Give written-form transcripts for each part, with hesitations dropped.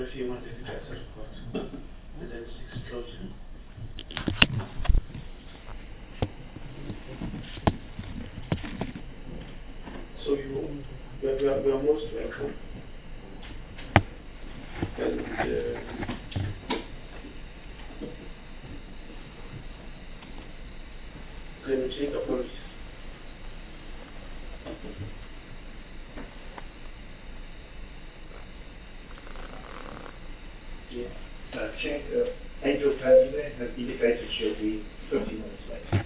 If you want to detect a report, and then explosion. So you are most welcome. And can you take apologies? Yeah. Angel Tanzania has indicated she'll be 15 minutes late.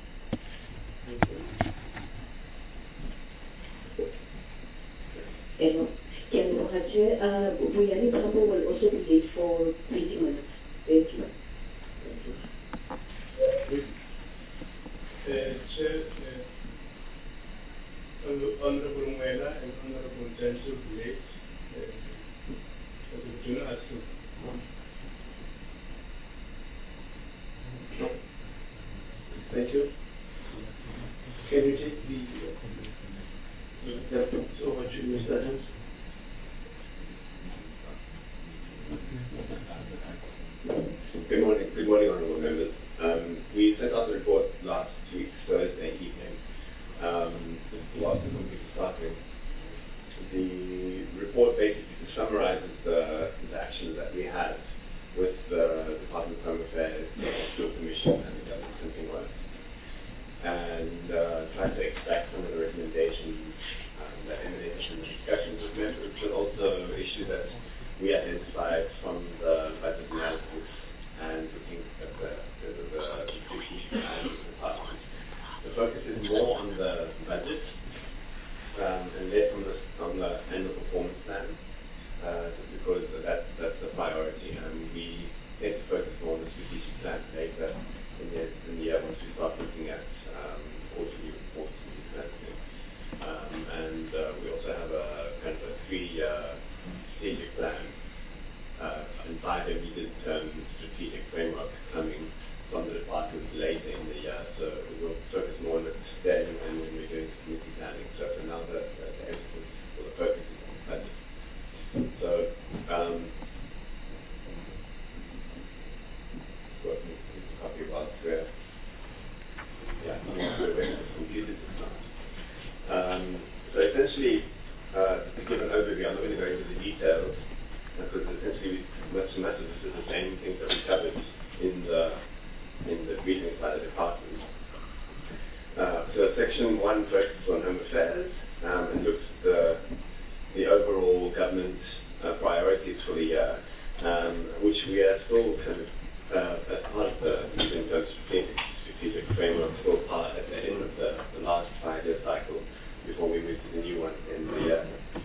Hello. Can Buyani Bravo will also be late for 20 minutes. Thank you. Chair, Honorable Mwela and Honorable Jansu late. Do not ask him. No. Thank you. Can you take the over to Mr. Adams? Good morning, honourable members. We sent out the report last week, Thursday evening. This is the last of the starting. The report basically summarizes the actions that we had with the Department of Home Affairs, the Hospital Commission, and the Government Printing Works, and trying to extract some of the recommendations that emanated from the discussions with members, but also issues that we identified from the budget analysis and looking at the strategic plan of the department. The focus is more on the budget and less on the annual performance plan, just because that's the priority, and we tend to focus more on the strategic plan later in the year once we start looking at quarterly reports and these kinds of things. And we also have a kind of a 3-year strategic plan and 5-year medium-term strategic framework coming from the department later in the year. So we will focus more on it then and when we're doing committee planning. So for now, the emphasis or the focus is on the budget. So copy about where the computer is not. So essentially, to give an overview, I'm not going to go into the details because essentially much of this is the same things that we covered in the briefing by the department. So section 1 focuses on home affairs and looks at the overall government priorities for the year, which we are still kind of as part of the medium-term strategic framework, still part at the end of the last 5-year cycle before we move to the new one in the year.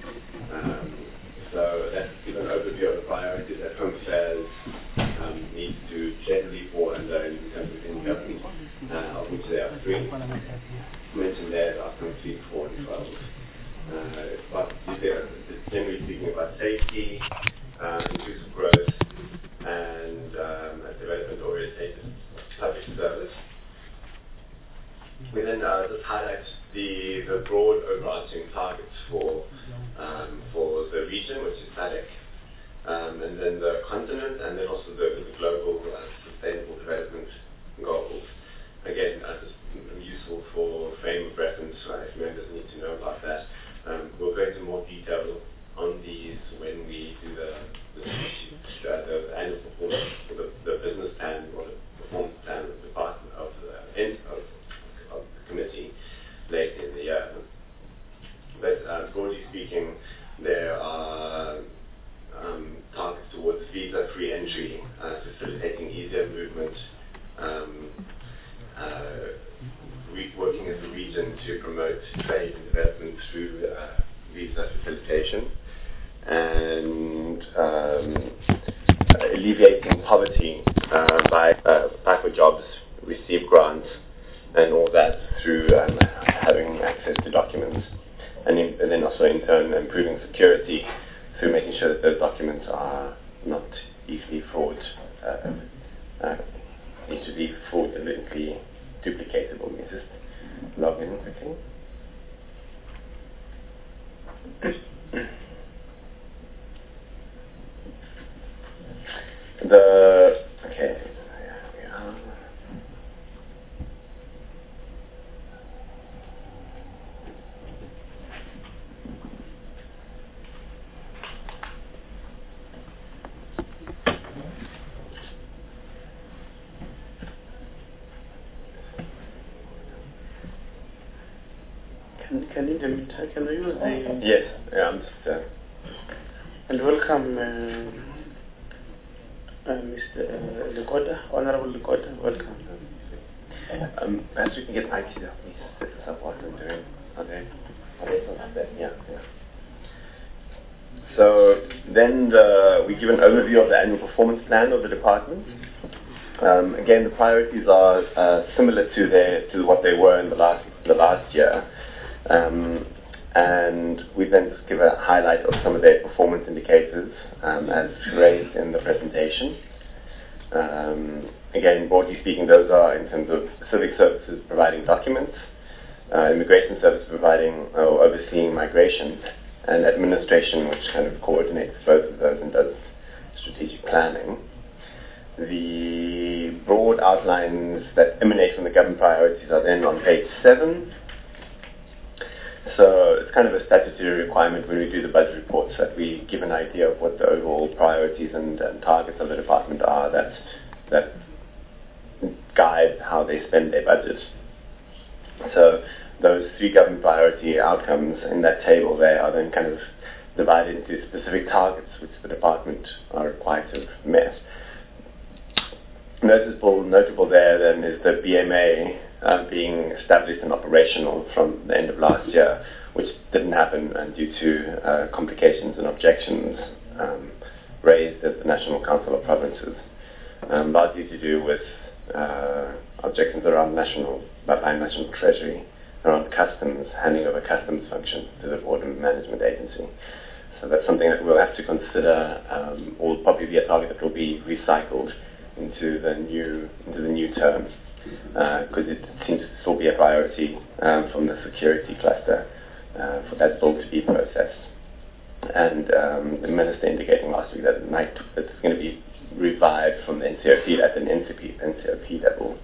So that's an overview of the priorities that home affairs needs to generally fall under in terms of in government, of which there are 3. Mentioned there are 3, 4, and 12. It's generally speaking about safety, inclusive growth, and development-oriented public service. We then just highlight the broad overarching targets for the region, which is SADC, and then the continent, and then also the global sustainable development goals. Again, just useful for frame of reference if members need to know about that. We'll go into more detail on these when we do the annual performance, or the business plan, or the performance plan of the department of the committee later in the year. But broadly speaking, there are targets towards visa-free entry, facilitating easier movement, working as a region to promote trade and development through visa facilitation, and alleviating poverty by for jobs, receive grants, and all that through having access to documents, and then also in turn improving security through making sure that those documents are not easily fraudulently duplicatable. Let me just log in quickly. Okay. Can you use the... Yes, yeah, I'm just... And welcome, Mr. Lekota, Honorable Lekota, welcome. Perhaps we can get IT up, please. This is what I'm doing. Okay. Yeah. So then we give an overview of the annual performance plan of the department. Again, the priorities are similar to what they were in the last year. And we then just give a highlight of some of their performance indicators as raised in the presentation. Again, broadly speaking, those are in terms of civic services providing documents, immigration service providing or overseeing migration, and administration, which kind of coordinates both of those and does strategic planning. The broad outlines that emanate from the government priorities are then on page 7. So it's kind of a statutory requirement when we do the budget reports that we give an idea of what the overall priorities and targets of the department are that guide how they spend their budget. So those 3 government priority outcomes in that table there are then kind of divided into specific targets which the department are required to have met. Notable there then is the BMA being established and operational from the end of last year, which didn't happen due to complications and objections raised at the National Council of Provinces, largely to do with objections around National Treasury, around customs, handing over customs functions to the Border Management Agency. So that's something that we'll have to consider, or probably be a target that will be recycled into the new term, because it seems to still be a priority from the security cluster for that bill to be processed. And the Minister indicating last week that it's going to be revived from the NCOP at an NCOP level.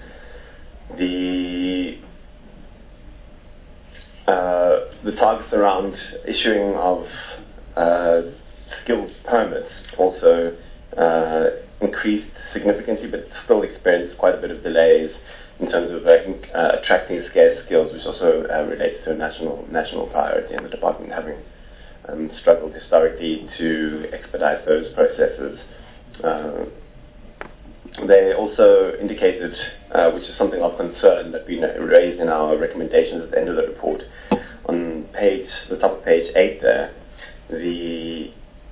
The targets around issuing of skilled permits also increased significantly, but still experienced quite a bit of delays in terms of attracting scarce skills, which also relates to a national priority, and the department having struggled historically to expedite those processes. They also indicated, which is something of concern that we raised in our recommendations at the end of the report, on the top of page 8 there, the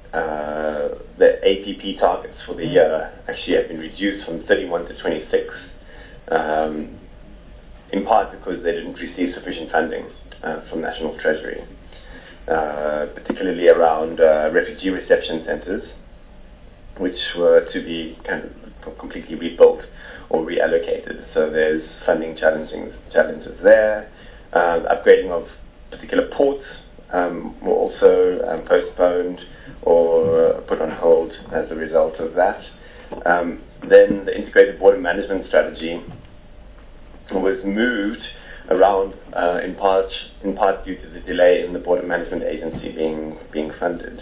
APP targets for the year actually have been reduced from 31 to 26, in part because they didn't receive sufficient funding from National Treasury, particularly around refugee reception centres, which were to be kind of completely rebuilt or reallocated. So there's funding challenges there. Upgrading of particular ports were also postponed or put on hold as a result of that. Then the integrated border management strategy was moved around in part due to the delay in the Border Management Agency being funded.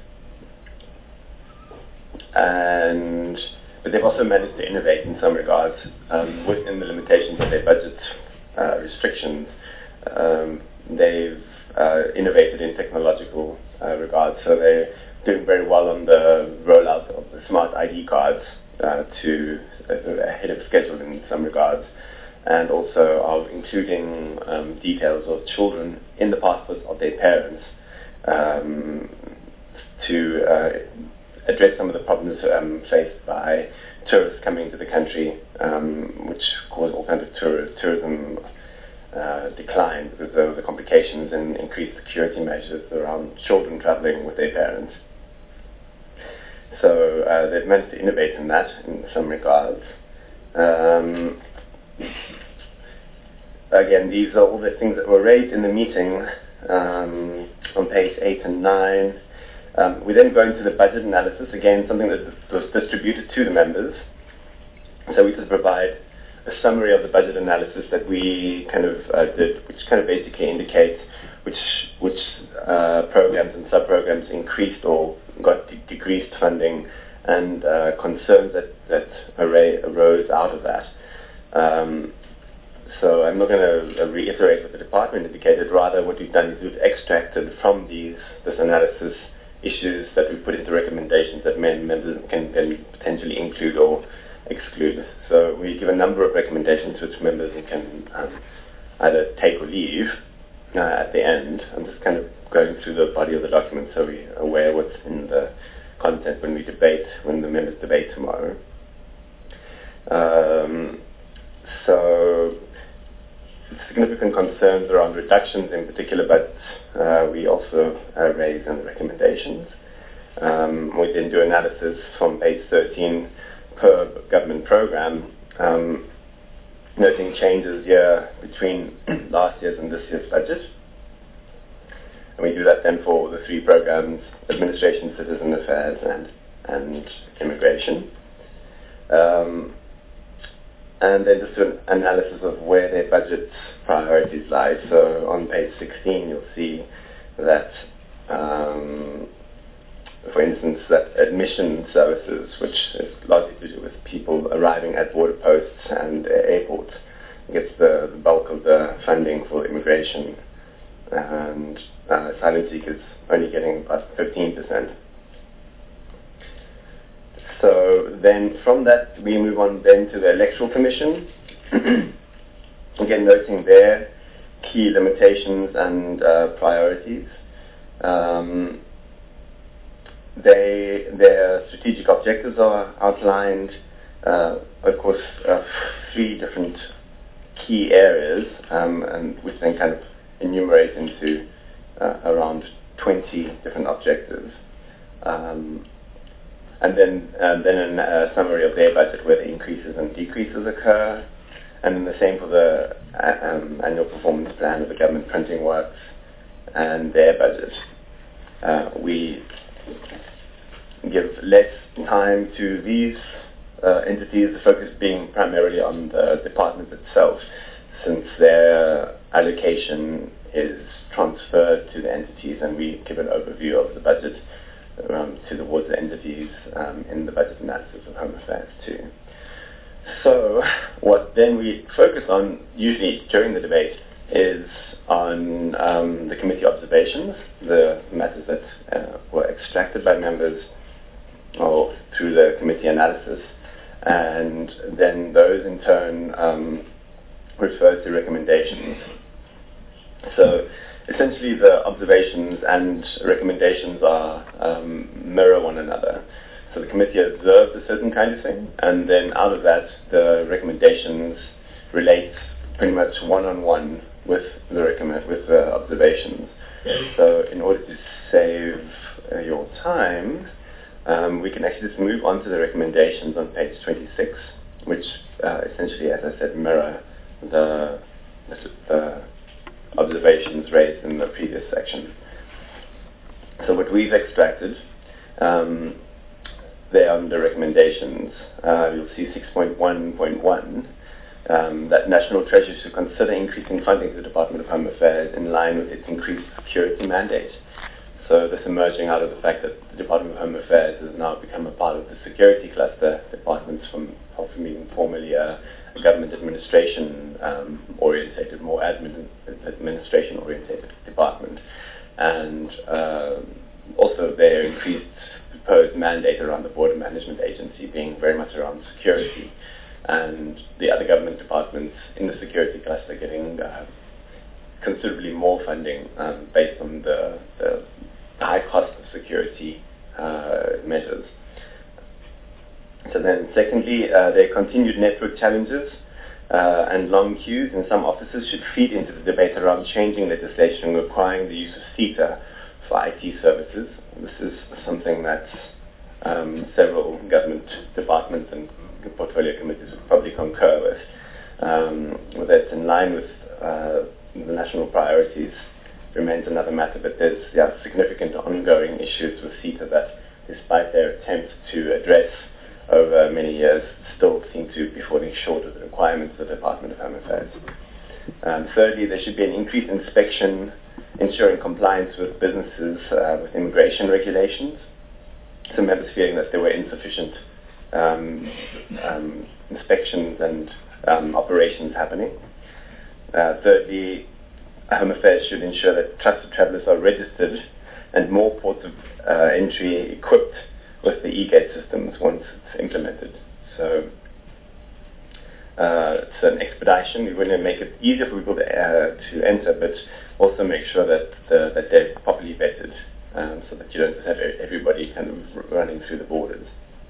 But they've also managed to innovate in some regards within the limitations of their budget restrictions. They've innovated in technological regards, so they're doing very well on the rollout of the smart ID cards ahead of schedule in some regards, and also of including details of children in the passports of their parents to address some of the problems faced by tourists coming to the country, which cause all kinds of tourism decline because of the complications and increased security measures around children traveling with their parents. So they've managed to innovate in that in some regards. Again, these are all the things that were raised in the meeting on page 8 and 9. We then go into the budget analysis, again something that was distributed to the members. So we just provide a summary of the budget analysis that we kind of did, which kind of basically indicates which programs and sub-programs increased or got decreased funding, and concerns that arose out of that. So I'm not going to reiterate what the department indicated. Rather, what we've done is we've extracted from this analysis issues that we put into recommendations that members can potentially include or exclude. So we give a number of recommendations which members can either take or leave at the end. I'm just kind of going through the body of the document so we're aware what's in the content when the members debate tomorrow. So significant concerns around reductions in particular, but we also raise in the recommendations. We then do analysis from page 13 per government program, noting changes here between last year's and this year's budget. And we do that then for the three programs: administration, citizen affairs, and immigration. And then just an analysis of where their budget priorities lie. So on page 16 you'll see that, for instance, that admission services, which is largely to do with people arriving at border posts and airports, gets the bulk of the funding for immigration, and asylum seekers only getting about 15%. So then from that we move on then to the Electoral Commission, again noting their key limitations and priorities. Their strategic objectives are outlined, of course, three different key areas, and which then kind of enumerate into around 20 different objectives. And then a summary of their budget where the increases and decreases occur, and then the same for the annual performance plan of the government printing works and their budget. We give less time to these entities, the focus being primarily on the department itself, since their allocation is transferred to the entities, and we give an overview of the budget towards the entities in the budget analysis of Home Affairs too. So what then we focus on usually during the debate is on the committee observations, the matters that were extracted by members or through the committee analysis, and then those in turn refer to recommendations. So essentially the observations and recommendations are mirror one another. So the committee observed a certain kind of thing, and then out of that the recommendations relate pretty much one-on-one with the observations. So in order to save your time, we can actually just move on to the recommendations on page 26, which essentially, as I said, mirror the observations raised in the previous section. So what we've extracted there under recommendations, you'll see 6.1.1, that National Treasury should consider increasing funding to the Department of Home Affairs in line with its increased security mandate. So this emerging out of the fact that the Department of Home Affairs has now become a part of the security cluster, departments from being formerly a government administration orientated, more administration orientated department, and also their increased proposed mandate around the Border Management Agency being very much around security, and the other government departments in the security cluster getting considerably more funding based on the high cost of security measures. So then secondly, their continued network challenges and long queues in some offices should feed into the debate around changing legislation requiring the use of CETA for IT services. This is something that several government departments and portfolio committees would probably concur with. That's in line with the national priorities remains another matter, but there's significant ongoing issues with CETA that, despite their attempts to address over many years, still seem to be falling short of the requirements of the Department of Home Affairs. Thirdly, there should be an increased inspection ensuring compliance with businesses with immigration regulations. Some members feeling that there were insufficient inspections and operations happening. Thirdly, Home Affairs should ensure that trusted travellers are registered and more ports of entry equipped with the e-gate systems once it's implemented. So it's an expedition. We want to make it easier for people to enter, but also make sure that they're properly vetted, so that you don't have everybody kind of running through the borders.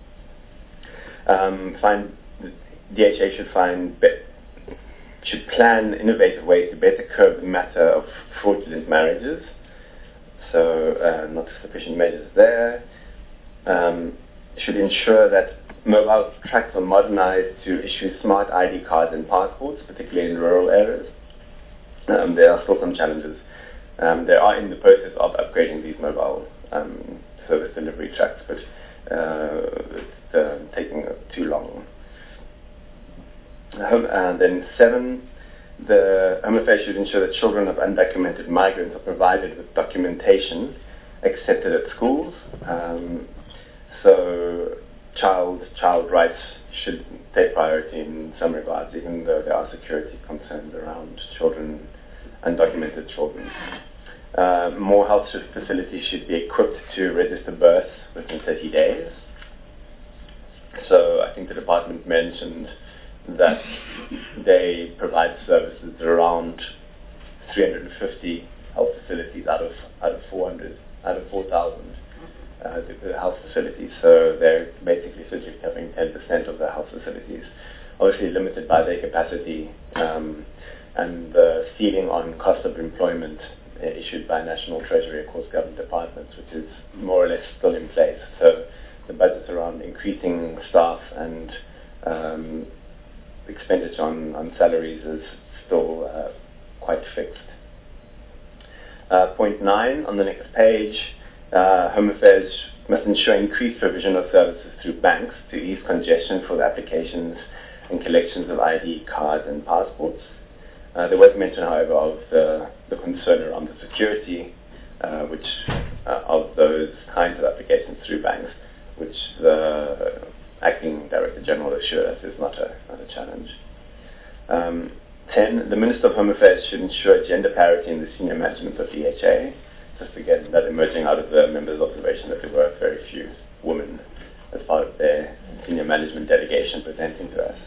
DHA should plan innovative ways to better curb the matter of fraudulent marriages. So not sufficient measures there. Should ensure that mobile tracks are modernized to issue smart ID cards and passports, particularly in rural areas. There are still some challenges. They are in the process of upgrading these mobile service delivery tracks, but it's taking too long. And then 7, the Home Affairs should ensure that children of undocumented migrants are provided with documentation accepted at schools. So child rights should take priority in some regards, even though there are security concerns around children, undocumented children. More health facilities should be equipped to register births within 30 days. So I think the department mentioned that they provide services at around 350 health facilities out of 4,000 health facilities. So they're basically covering 10% of the health facilities, obviously limited by their capacity, and the ceiling on cost of employment issued by National Treasury across government departments, which is more or less still in place. So the budgets around increasing staff and expenditure on salaries is still quite fixed. Point 9 on the next page, Home Affairs must ensure increased provision of services through banks to ease congestion for the applications and collections of ID cards and passports. There was mention, however, of the concern around the security of those kinds of applications through banks, which the Acting Director General assured us is not a challenge. 10, the Minister of Home Affairs should ensure gender parity in the senior management of DHA. Just again, that emerging out of the members' observation that there were very few women as part of their senior management delegation presenting to us.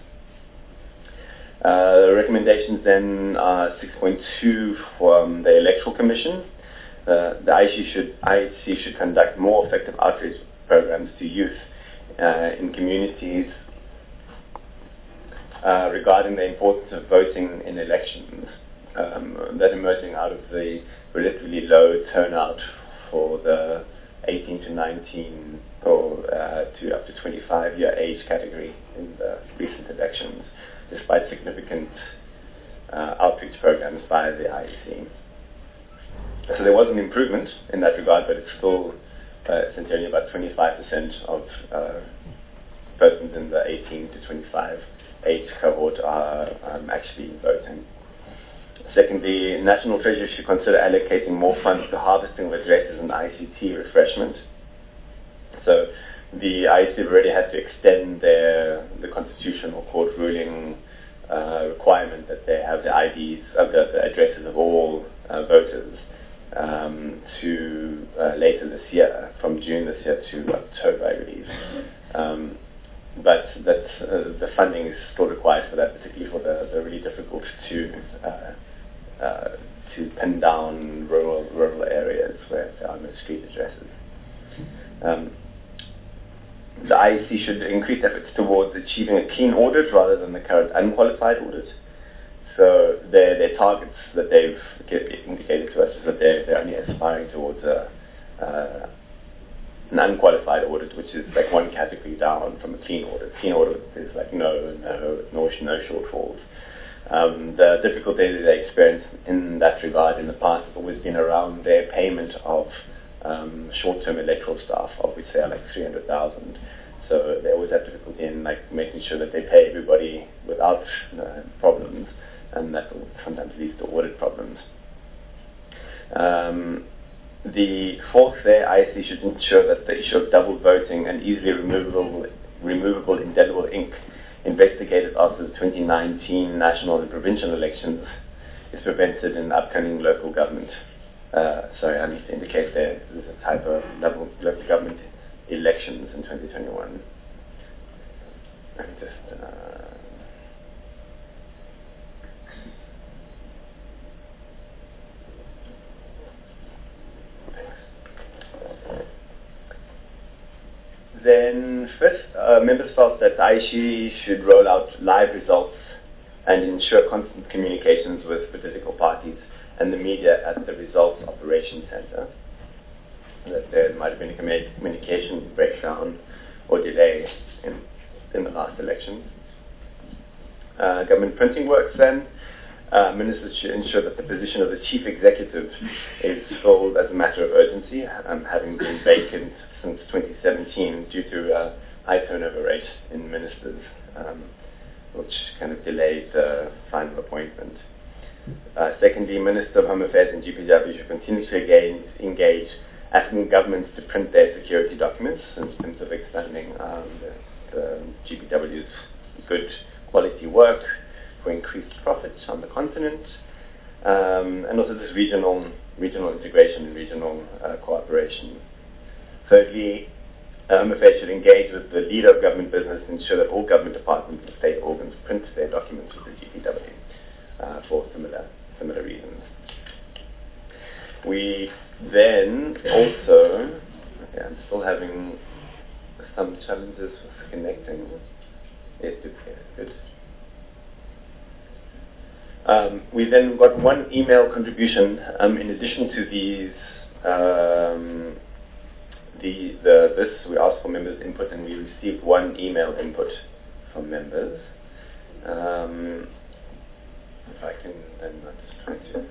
The recommendations then are 6.2 from the Electoral Commission. The IEC should conduct more effective outreach programs to youth in communities regarding the importance of voting in elections. That emerging out of the relatively low turnout for the 18 to 19 or to up to 25-year age category in the recent elections, despite significant outreach programs by the IEC. So there was an improvement in that regard, but it's still essentially about 25% of persons in the 18 to 25 age cohort are actually voting. Secondly, National Treasury should consider allocating more funds to harvesting of addresses and ICT refreshment. So the IEC already had to extend the constitutional court ruling requirement that they have the IDs of the addresses of all voters to later this year, from June this year to October, I believe. But the funding is still required for that, particularly for the really difficult to pin down rural areas where there are no street addresses. The IEC should increase efforts towards achieving a clean audit rather than the current unqualified audit. So their targets that they've indicated to us is that they're only aspiring towards an unqualified audit, which is like one category down from a clean audit. Clean audit is like no shortfalls. The difficulty that they experienced in that regard in the past has always been around their payment of short-term electoral staff, of which they are like 300,000. So they always have difficulty in like making sure that they pay everybody without problems, and that sometimes leads to audit problems. The fourth there, IEC should ensure that the issue of double voting and easily removable indelible ink investigated after the 2019 national and provincial elections is prevented in the upcoming local government. Sorry, I need to indicate there's a type of local government elections in 2021. Let me just... Then fifth, members felt that IEC should roll out live results and ensure constant communications with political parties and the media at the Results Operations Centre. That there might have been a communication breakdown or delay in the last election. Government printing works then. Ministers should ensure that the position of the chief executive is filled as a matter of urgency, having been vacant since 2017 due to a high turnover rate in ministers, which kind of delayed the final appointment. Secondly, Minister of Home Affairs and GPW should continue to engage asking governments to print their security documents in terms of expanding the GPW's good quality work for increased profits on the continent, and also this regional integration and regional cooperation. Thirdly, Home Affairs should engage with the leader of government business to ensure that all government departments and state organs print their documents with the GPW for similar reasons. We then also, okay, I'm still having some challenges with connecting. Yes, good. We then got one email contribution in addition to these. We asked for members' input, and we received one email input from members. If I can, then I'm just trying to.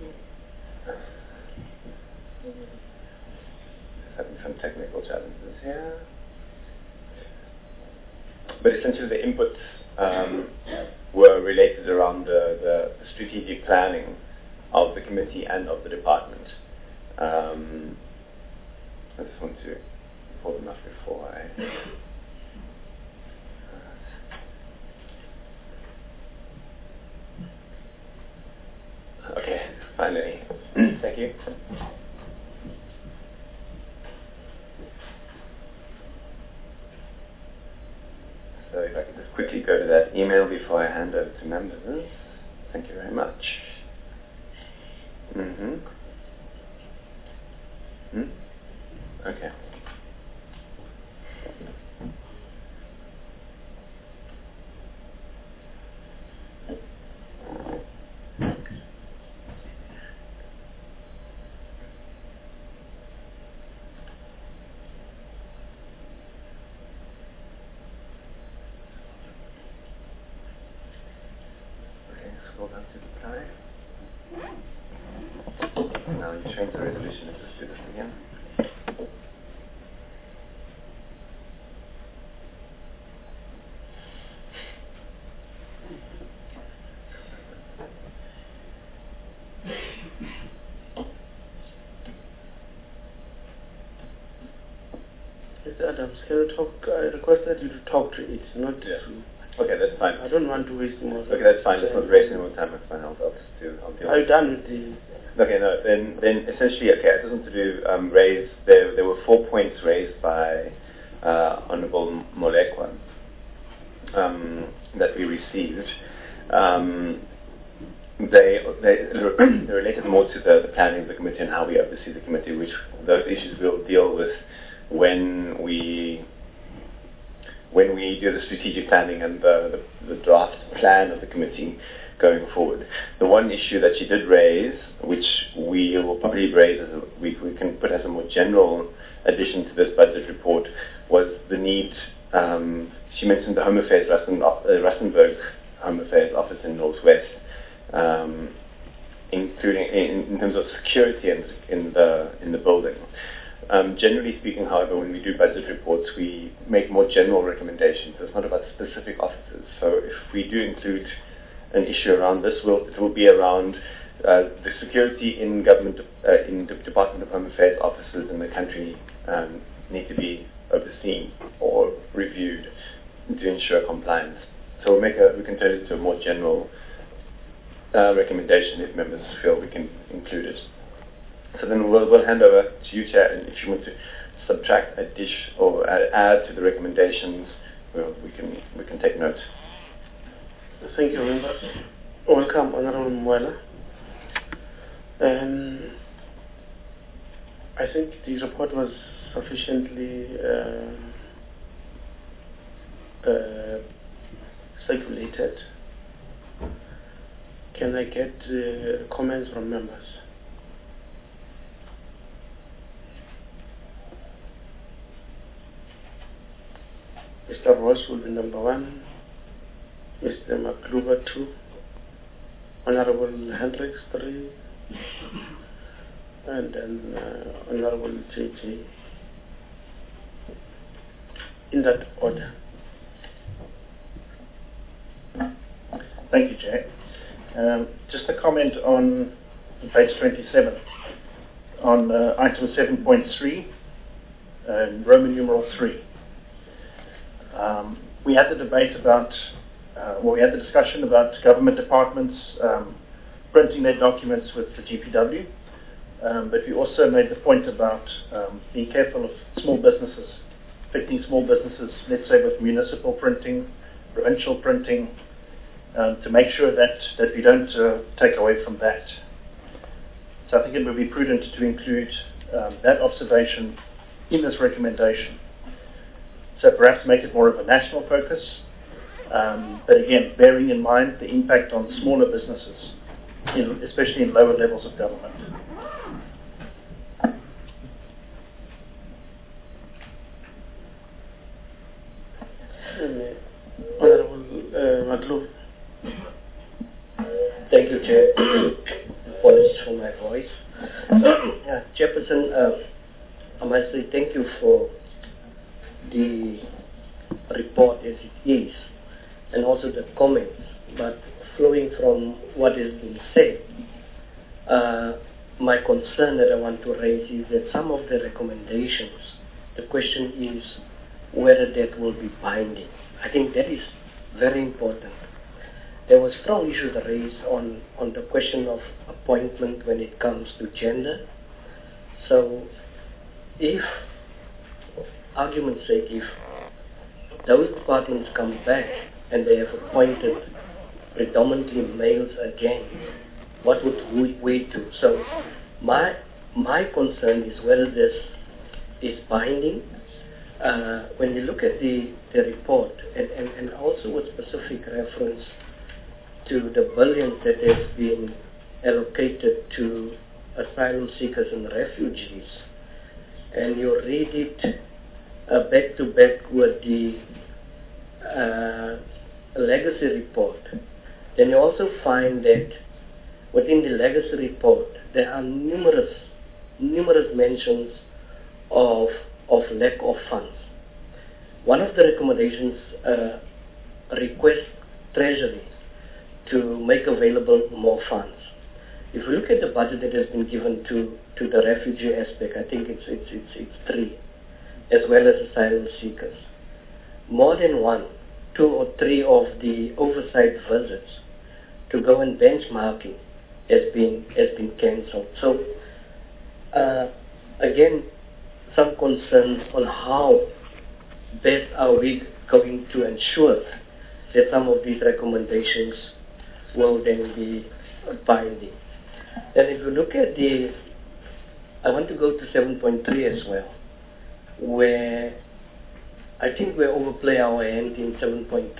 Having some technical challenges here, but essentially the inputs were related around the strategic planning of the committee and of the department. I just want to pull them up before I... Okay, finally. Thank you. So if I could just quickly go to that email before I hand over to members. Thank you very much. Okay. Scroll down to reply. Now you change the resolution. Let's just do this again. Mr. Adams, can you talk? I requested you to talk to it, not to... Okay, that's fine. I don't want to waste more time. Okay, that's fine. Let's not waste any more time. That's fine. I'll deal Are you done with the... Okay, no, then essentially, okay, I just want to do raise, there were 4 points raised by Honourable Molekwa that we received. They related more to the planning of the committee and how we oversee the committee, which those issues we'll deal with when we do the strategic planning and the draft plan of the committee going forward. The one issue that she did raise, which we will probably raise as we can put as a more general addition to this budget report, was the need. She mentioned the Home Affairs Rustenburg Home Affairs Office in Northwest, including in terms of security in the building. Generally speaking, however, when we do budget reports, we make more general recommendations. It's not about specific offices. So if we do include an issue around this, it will be around the security in government, in the Department of Home Affairs offices in the country need to be overseen or reviewed to ensure compliance. So we can turn it to a more general recommendation if members feel we can include it. So then we'll hand over to you, Chair, and if you want to subtract a dish or add to the recommendations, we can take note. Thank you, members. Welcome, Honorable Mwela. I think the report was sufficiently circulated. Can I get comments from members? Mr. Ross will be number 1, Mr. McLuber 2, Honorable Hendricks 3, and then Honorable JJ. In that order. Thank you, Chair. Just a comment on page 27 on item 7.3, Roman numeral 3. We had the debate about, we had the discussion about government departments printing their documents with the GPW, but we also made the point about being careful of small businesses, affecting small businesses, let's say with municipal printing, provincial printing, to make sure that we don't take away from that. So I think it would be prudent to include that observation in this recommendation. So perhaps make it more of a national focus, but again, bearing in mind the impact on smaller businesses, especially in lower levels of government. Honorable Maglu. Thank you, Chair. Apologies for my voice. Chairperson, I must say thank you for the report as it is, and also the comments. But flowing from what has been said, my concern that I want to raise is that some of the recommendations, the question is whether that will be binding. I think that is very important. There were strong issues raised on the question of appointment when it comes to gender. So if, argument's sake, if those departments come back and they have appointed predominantly males again, what would we do? So my concern is whether this is binding. When you look at the report, and also with specific reference to the billions that has been allocated to asylum seekers and refugees, and you read it back to back with the legacy report, then you also find that within the legacy report there are numerous mentions of lack of funds. One of the recommendations requests Treasury to make available more funds. If you look at the budget that has been given to the refugee aspect, I think it's 3, as well as asylum seekers. More than 1, 2 or 3 of the oversight visits to go and benchmarking has been cancelled. So again, some concerns on how best are we going to ensure that some of these recommendations will then be binding. And if you look at I want to go to 7.3 as well, where I think we overplay our hand in 7.3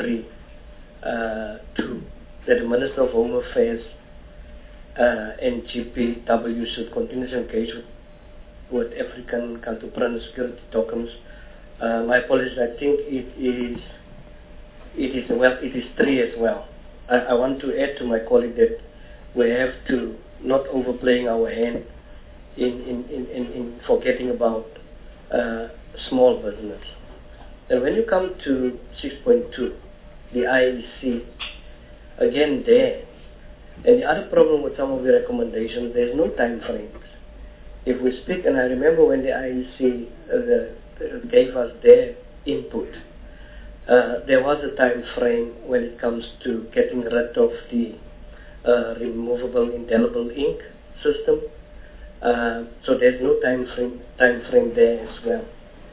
that the Minister of Home Affairs and GPW should continue to engage with African country security tokens. My apologies, I think it is 3 as well, I want to add to my colleague that we have to not overplaying our hand in forgetting about small business. And when you come to 6.2, the IEC, again there, and the other problem with some of the recommendations, there's no time frames. If we speak, and I remember when the IEC gave us their input, there was a time frame when it comes to getting rid of the removable indelible ink system. So there's no time frame there as well.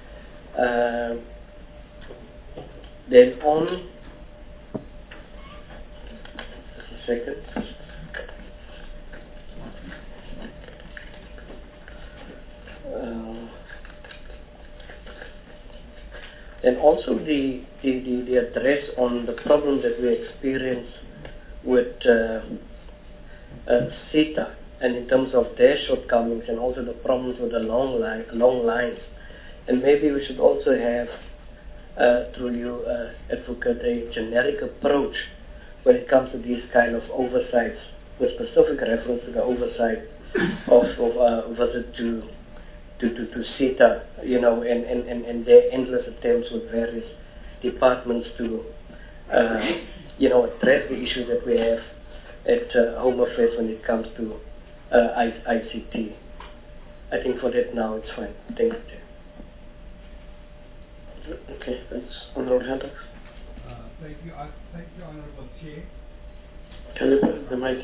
Then on, just a second. And also the address on the problem that we experience with CETA, and in terms of their shortcomings, and also the problems with the long lines. And maybe we should also have, through you, Advocate, a generic approach when it comes to these kind of oversights, with specific reference to the oversight of visit to CETA, and their endless attempts with various departments to, address the issues that we have at Home Affairs when it comes to ICT. I think for that now it's fine. Thank you. Okay, thanks. Honorable Hendricks. Thank you, Honorable Chair. Can you put the mic?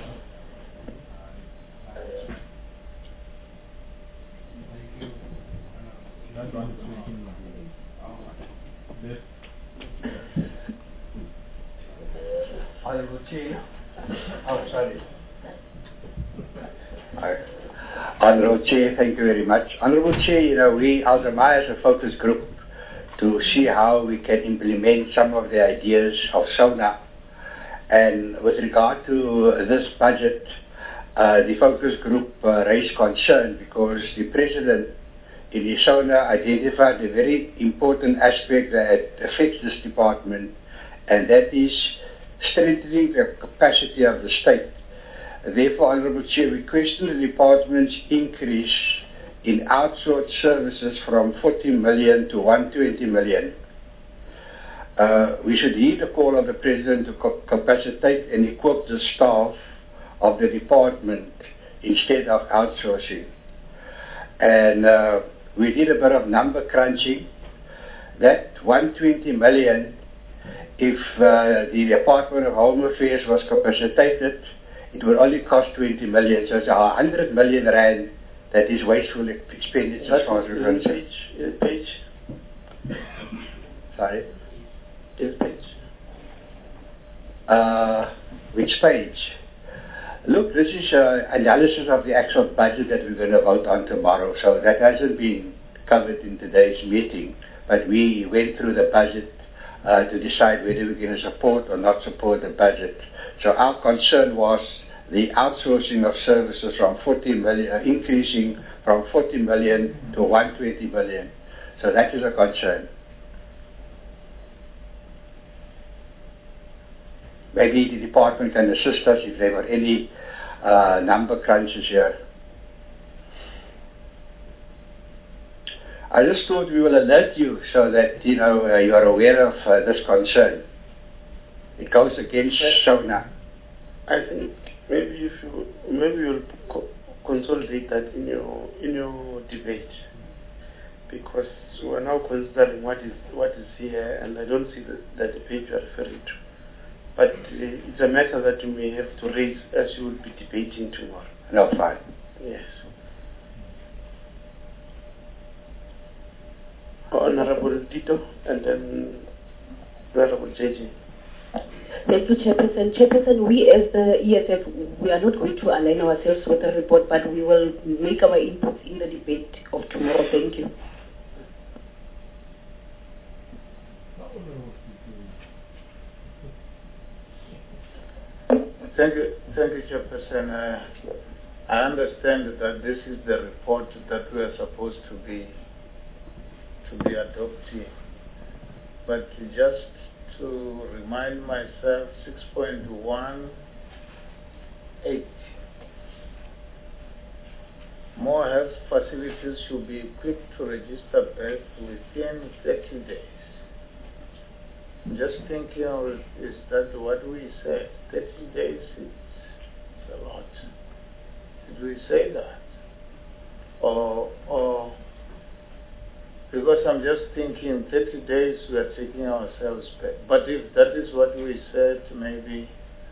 Honorable Chair. Oh, sorry. Honorable Chair, thank you very much. Honorable Chair, we, Aldermai, as a focus group to see how we can implement some of the ideas of SONA. And with regard to this budget, the focus group raised concern because the President in the SONA identified a very important aspect that affects this department, and that is strengthening the capacity of the state. Therefore, Honorable Chair, we question the department's increase in outsourced services from 40 million to 120 million. We should heed the call of the President to capacitate and equip the staff of the department instead of outsourcing. And we did a bit of number crunching. That 120 million, if the Department of Home Affairs was capacitated, it would only cost 20 million. So it's 100 million rand that is wasteful expenditure as far as we're concerned. Page. Sorry? This page. Which page? Look, this is analysis of the actual budget that we're going to vote on tomorrow. So that hasn't been covered in today's meeting. But we went through the budget to decide whether we're going to support or not support the budget. So our concern was the outsourcing of services from 40 million, increasing from 40 million to 120 million. So that is a concern. Maybe the department can assist us if there were any number crunches here. I just thought we will alert you so that you are aware of this concern. It goes against SONA. I think maybe you'll consolidate that in your debate, because we're now considering what is here, and I don't see that the page you're referring to. But it's a matter that you may have to raise as you will be debating tomorrow. No, fine. Yes. Honorable Tito, and then Honorable JJ. Thank you, Chairperson. Chairperson, we as the EFF, we are not going to align ourselves with the report, but we will make our inputs in the debate of tomorrow. Thank you. Thank you, Chairperson. I understand that this is the report that we are supposed to be adopting, but just to remind myself 6.18. More health facilities should be equipped to register birth within 30 days. I'm just thinking, is that what we said? 30 days is a lot. Did we say that? Or because I'm just thinking 30 days we are taking ourselves back. But if that is what we said, maybe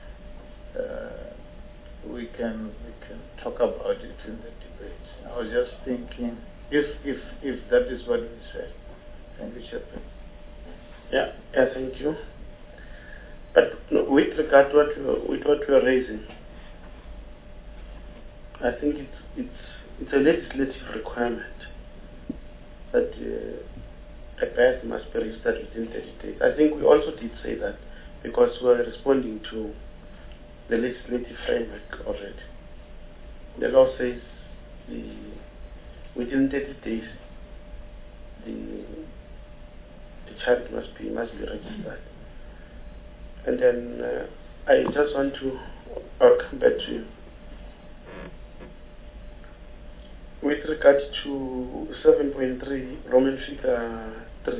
we can talk about it in the debate. I was just thinking if that is what we said. Thank you, Chairman. Yeah, thank you. But with regard to what you are raising, I think it's a legislative requirement that a birth must be registered within 30 days. I think we also did say that because we are responding to the legislative framework already. The law says within 30 days the child must be registered. And then I just want to come back to you. With regard to 7.3 Roman figure 3,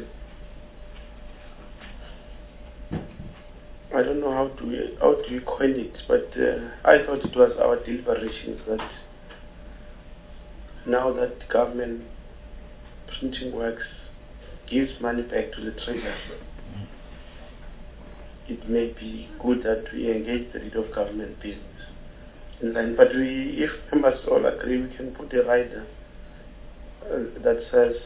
I don't know how do you coin it, but I thought it was our deliberations that now that government printing works gives money back to the traders, it may be good that we engage the lead of government business in line. But if members all agree, we can put a rider that says,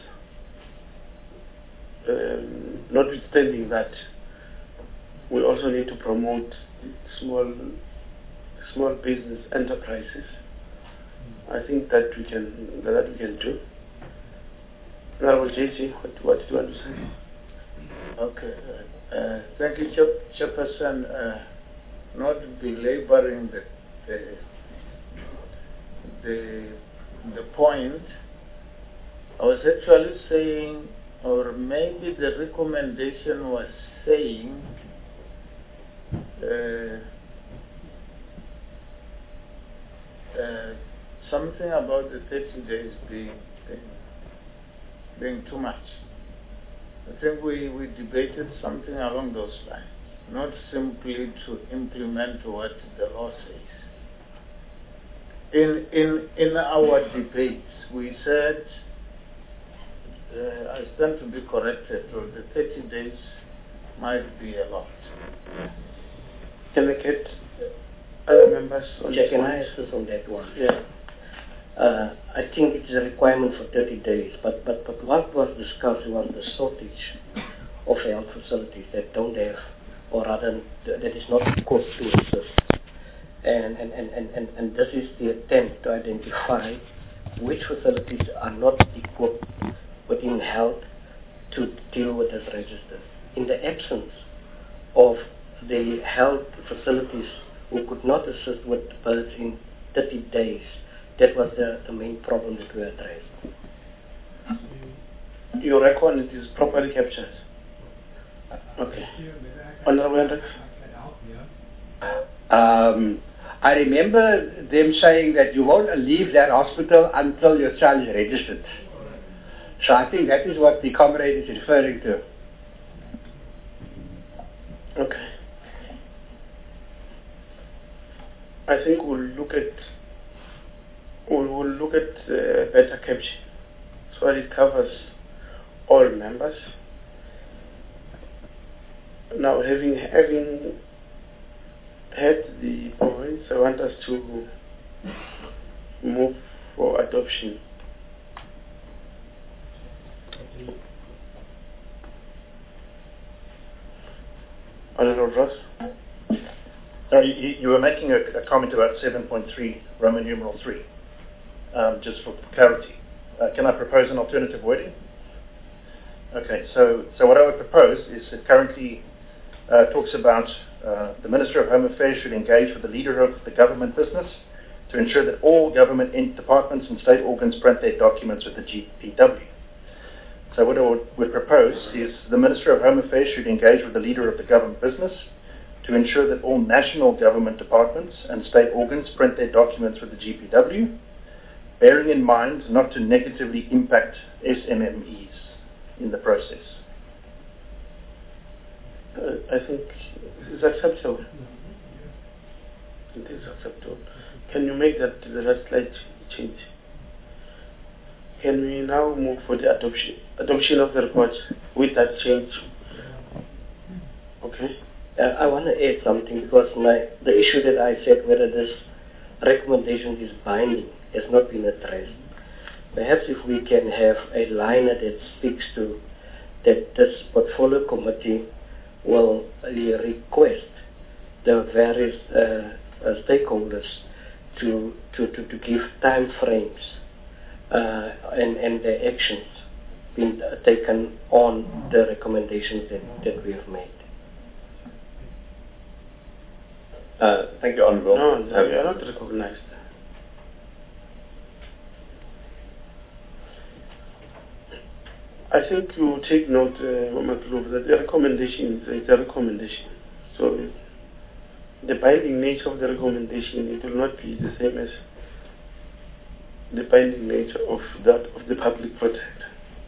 notwithstanding that, we also need to promote small business enterprises. I think that we can do. Now, JC, what do you want to say? Okay. Thank you, Chairperson. Not belaboring the point. I was actually saying, or maybe the recommendation was saying, something about the 30 days being too much. I think we debated something along those lines, not simply to implement what the law says. In our debates, we said, I stand to be corrected, or the 30 days might be a lot. Can I get other members on Jack, can I answer on that one? Yeah. I think it's a requirement for 30 days, but what was discussed was the shortage of health facilities that don't have, or rather that is not equipped to assist. And this is the attempt to identify which facilities are not equipped within health to deal with this register. In the absence of the health facilities who could not assist with births in 30 days, that was the main problem that we addressed. Your record is properly captured. Okay. Honorable Hendricks? I remember them saying that you won't leave that hospital until your child is registered. So I think that is what the comrade is referring to. Okay. I think we'll look at better caption so that it covers all members. Now, having had the points, I want us to move for adoption. Honorable Ross? You were making a comment about 7.3 Roman numeral 3, just for clarity. Can I propose an alternative wording? Okay, so what I would propose is it currently talks about the Minister of Home Affairs should engage with the leader of the government business to ensure that all government departments and state organs print their documents with the GPW. So what I would propose is the Minister of Home Affairs should engage with the leader of the government business to ensure that all national government departments and state organs print their documents with the GPW, bearing in mind not to negatively impact SMMEs in the process. I think it's acceptable. It is acceptable. Can you make that slight change? Can we now move for the adoption of the report with that change? Okay. I want to add something because the issue that I said whether this recommendation is binding has not been addressed. Perhaps if we can have a liner that speaks to that this portfolio committee will request the various stakeholders to give time frames and the actions being taken on the recommendations that we have made. Thank you, Honourable. No, you are not recognized. I think you take note, Mama Kloof, that the recommendation is a recommendation. So the binding nature of the recommendation, it will not be the same as the binding nature of that of the public protector.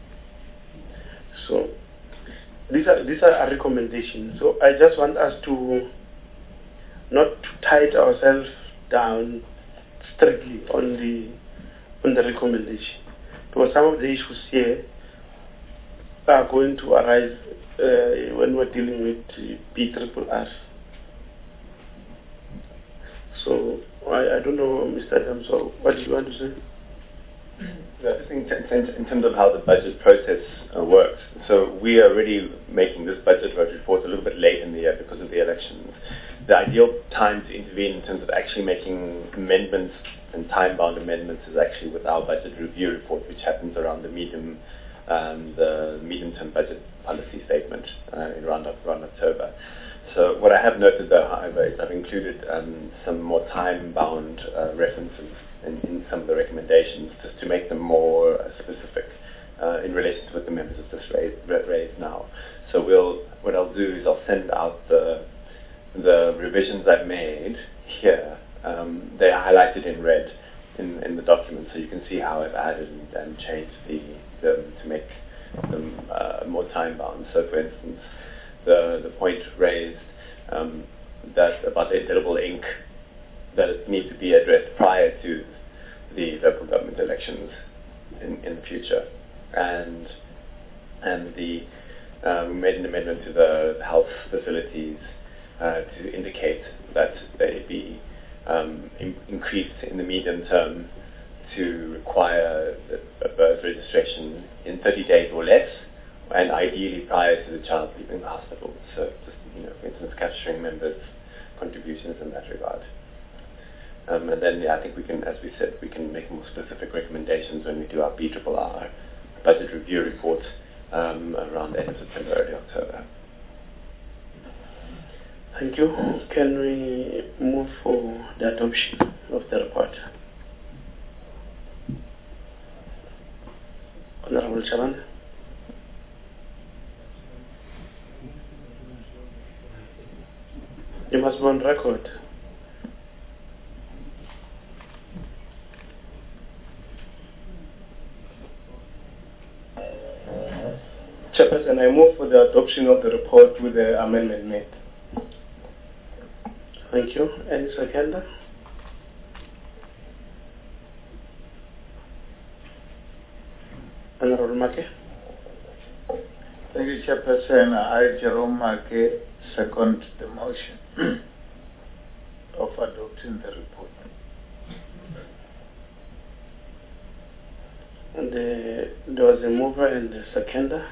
So these are a recommendation. So I just want us to not to tie ourselves down strictly on the recommendation, because some of the issues here are going to arise when we're dealing with PRRR. So I don't know, Mr. Adams, so what do you want to say? I think in terms of how the budget process works, so we are already making this budget report a little bit late in the year because of the elections. The ideal time to intervene in terms of actually making amendments and time-bound amendments is actually with our budget review report, which happens around the medium-term budget policy statement around October. So what I have noted, though, however, is I've included some more time-bound references in some of the recommendations just to make them more specific in relation to what the members have just raised now. So what I'll do is I'll send out the revisions I've made here. They are highlighted in red in the document, so you can see how I've added and changed them to make them more time-bound. So, for instance, the point raised that about the indelible ink, that it needs to be addressed prior to the local government elections in the future, and we made an amendment to the health facilities to indicate that they be increased in the medium term to require a birth registration in 30 days or less, and ideally prior to the child leaving the hospital. So just, for instance, capturing members' contributions in that regard. And then, I think we can, as we said, we can make more specific recommendations when we do our PRRR budget review report around the end of September, early October. Thank you. Can we move for the adoption of the report? Honorable Chairman. You must be on record. Chairperson, I move for the adoption of the report with the amendment made. Thank you. Any seconder? Honorable Make. Thank you, Chairperson. I, Jerome Make, second the motion of adopting the report. And there was a mover and a seconder.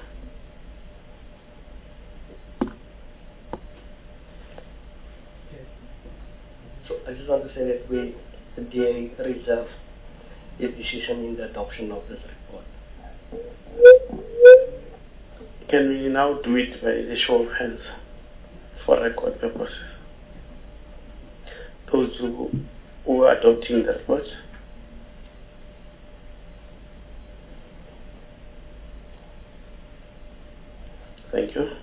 So I just want to say that the DA reserves its decision in the adoption of this report. Can we now do it by the show of hands for record purposes? Those who are adopting the report. Thank you.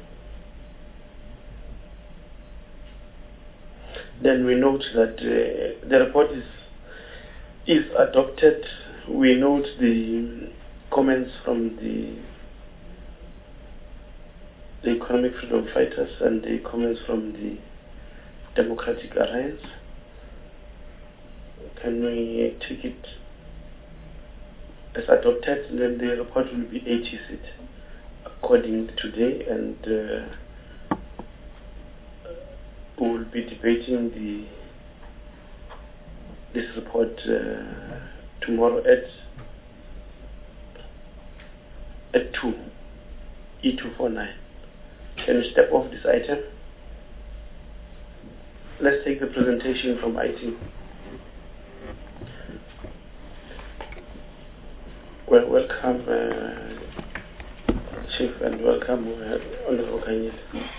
Then we note that the report is adopted. We note the comments from the Economic Freedom Fighters and the comments from the Democratic Alliance. Can we take it as adopted? Then the report will be 80 seats according to today, and we will be debating this report tomorrow at 2, E249. Can you step off this item? Let's take the presentation from IT. Well, welcome, Chief, and welcome, Honorable Kanyele.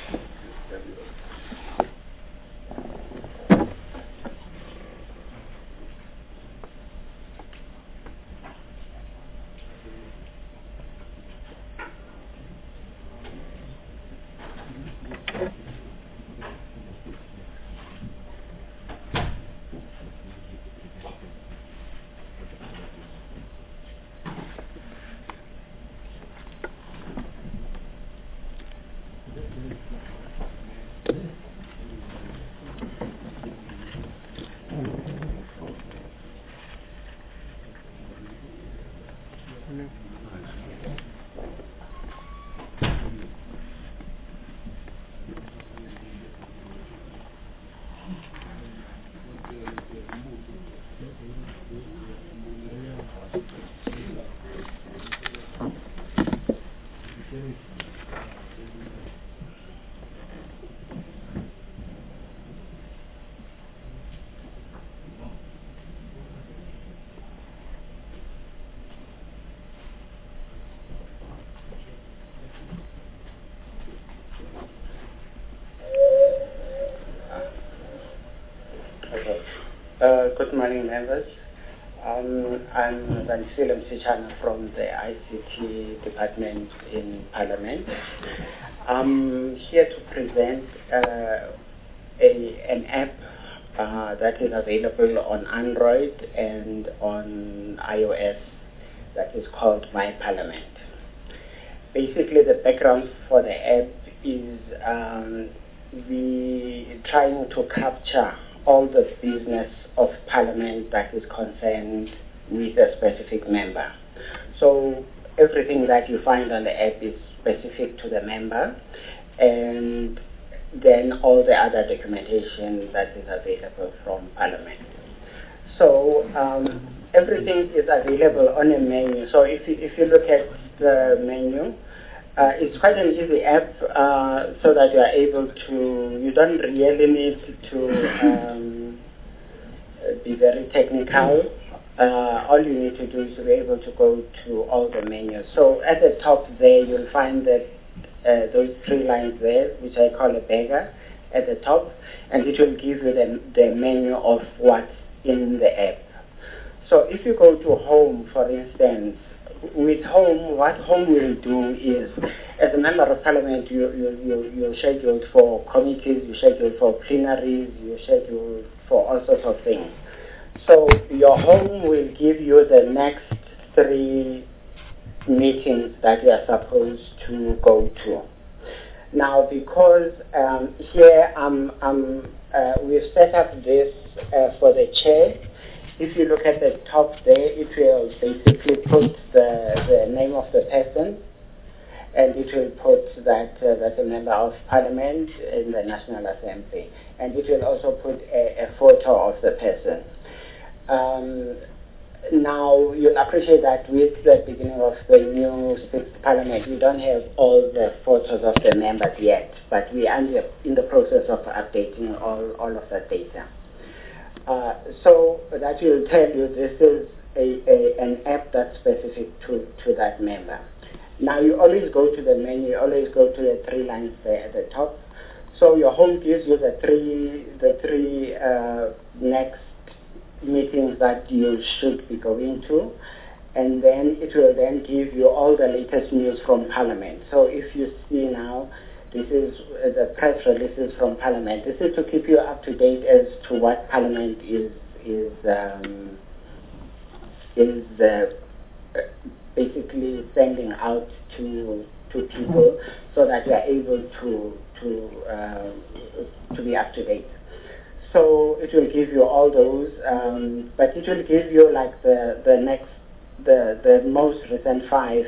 Good morning, members. I'm Vansile Msichana from the ICT department in Parliament. I'm here to present an app that is available on Android and on iOS that is called My Parliament. Basically, the background for the app is we trying to capture all the business of Parliament that is concerned with a specific member. So everything that you find on the app is specific to the member, and then all the other documentation that is available from Parliament. So everything is available on a menu. So if you look at the menu, it's quite an easy app so that you are able to, you don't really need to be very technical. All you need to do is to be able to go to all the menus. So at the top there, you'll find that those 3 lines there, which I call a beggar, at the top, and it will give you the menu of what's in the app. So if you go to Home, for instance, with Home, what Home will do is, as a member of Parliament, you're scheduled for committees, you're scheduled for plenaries, you're scheduled for all sorts of things. So your Home will give you the next 3 meetings that you are supposed to go to. Now, because here we've set up this for the chair. If you look at the top there, it will basically put the name of the person, and it will put that that's a member of Parliament in the National Assembly, and it will also put a photo of the person. Now, you'll appreciate that with the beginning of the new 6th Parliament, we don't have all the photos of the members yet, but we are in the process of updating all of that data. So that will tell you this is an app that's specific to that member. Now you always go to the menu, you always go to the 3 lines there at the top. So your Home gives you the three next meetings that you should be going to, and then it will then give you all the latest news from Parliament. So if you see now, this is the press releases from Parliament. This is to keep you up to date as to what Parliament is basically sending out to people, so that they are able to be up to date. So it will give you all those, but it will give you like the most recent 5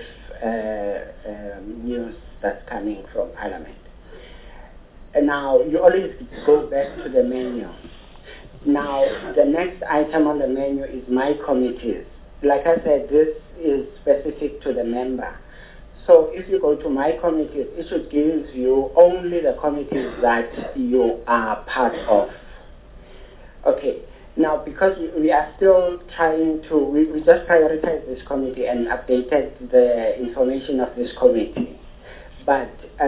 news that's coming from Parliament. And now you always go back to the menu. Now the next item on the menu is my committees. Like I said, this is specific to the member. So if you go to my committees, it should give you only the committees that you are part of. Okay, now because we are still trying to, we just prioritized this committee and updated the information of this committee. But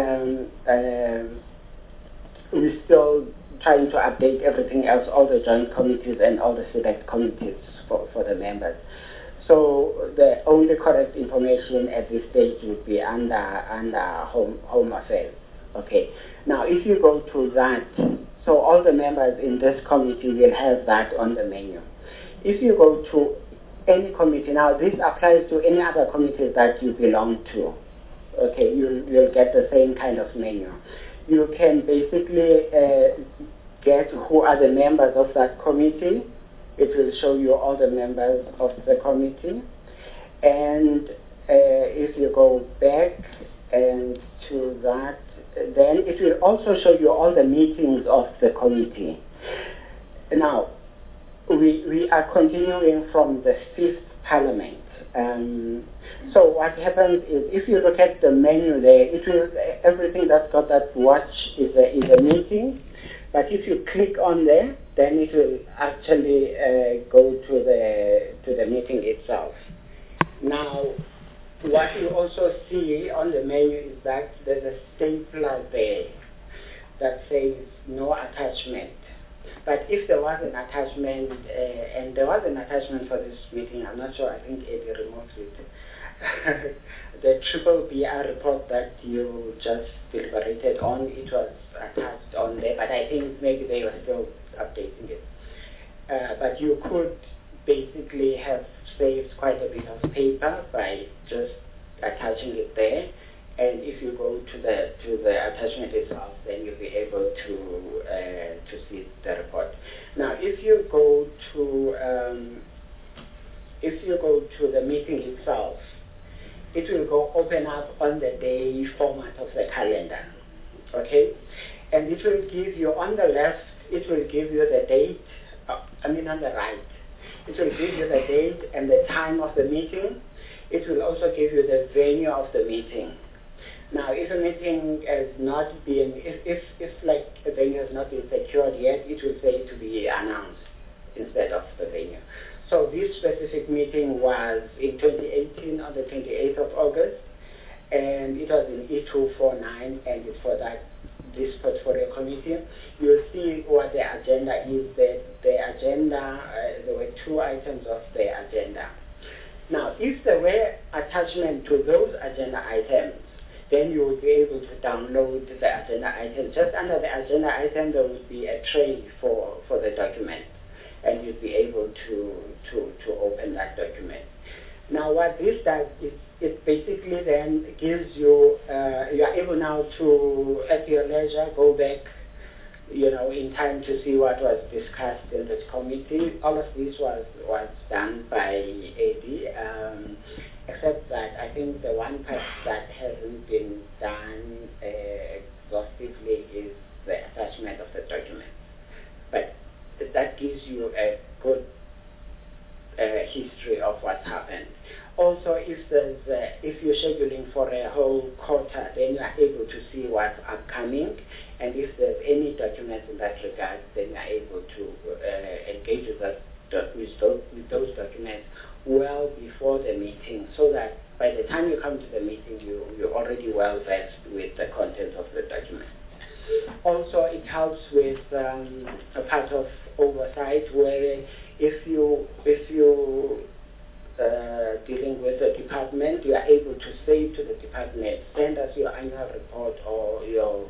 we're still trying to update everything else, all the joint committees and all the select committees for the members. So the only correct information at this stage would be under Home Affairs. Okay. Now, if you go to that, so all the members in this committee will have that on the menu. If you go to any committee, now this applies to any other committees that you belong to. Okay, you'll get the same kind of menu. You can basically get who are the members of that committee. It will show you all the members of the committee. And if you go back and to that, then it will also show you all the meetings of the committee. Now, we are continuing from the 5th Parliament. So what happens is, if you look at the menu there, it will, everything that's got that watch is a meeting. But if you click on there, then it will actually go to the meeting itself. Now, what you also see on the menu is that there's a stapler there that says no attachment. But if there was an attachment, and there was an attachment for this meeting, I'm not sure, I think Eddie removed it. The BBR report that you just deliberated on, it was attached on there, but I think maybe they were still updating it. But you could basically have saved quite a bit of paper by just attaching it there. And if you go to the attachment itself, then you'll be able to see the report. Now, if you go to the meeting itself, it will go open up on the day format of the calendar, okay? And it will give you, on the left, it will give you the date, on the right, it will give you the date and the time of the meeting. It will also give you the venue of the meeting. Now, if a meeting has not been, if like a venue has not been secured yet, it will say to be announced instead of the venue. So this specific meeting was in 2018 on the 28th of August, and it was in E249, and it's for this portfolio committee. You'll see what the agenda is. The agenda, there were 2 items of the agenda. Now, if there were attachment to those agenda items, then you will be able to download the agenda item. Just under the agenda item, there will be a tray for the document, and you'll be able to open that document. Now, what this does is it basically then gives you, you are able now to, at your leisure, go back, in time to see what was discussed in this committee. All of this was done by AD, except that I think the one part that hasn't been done exhaustively is the attachment of the document. But that gives you a good history of what's happened. Also, if you're scheduling for a whole quarter, then you are able to see what's upcoming, and if there's any documents in that regard, then you are able to engage with those documents well before the meeting, so that by the time you come to the meeting, you're already well versed with the content of the document. Also, it helps with a part of oversight, where if you dealing with the department, you are able to say to the department, send us your annual report or your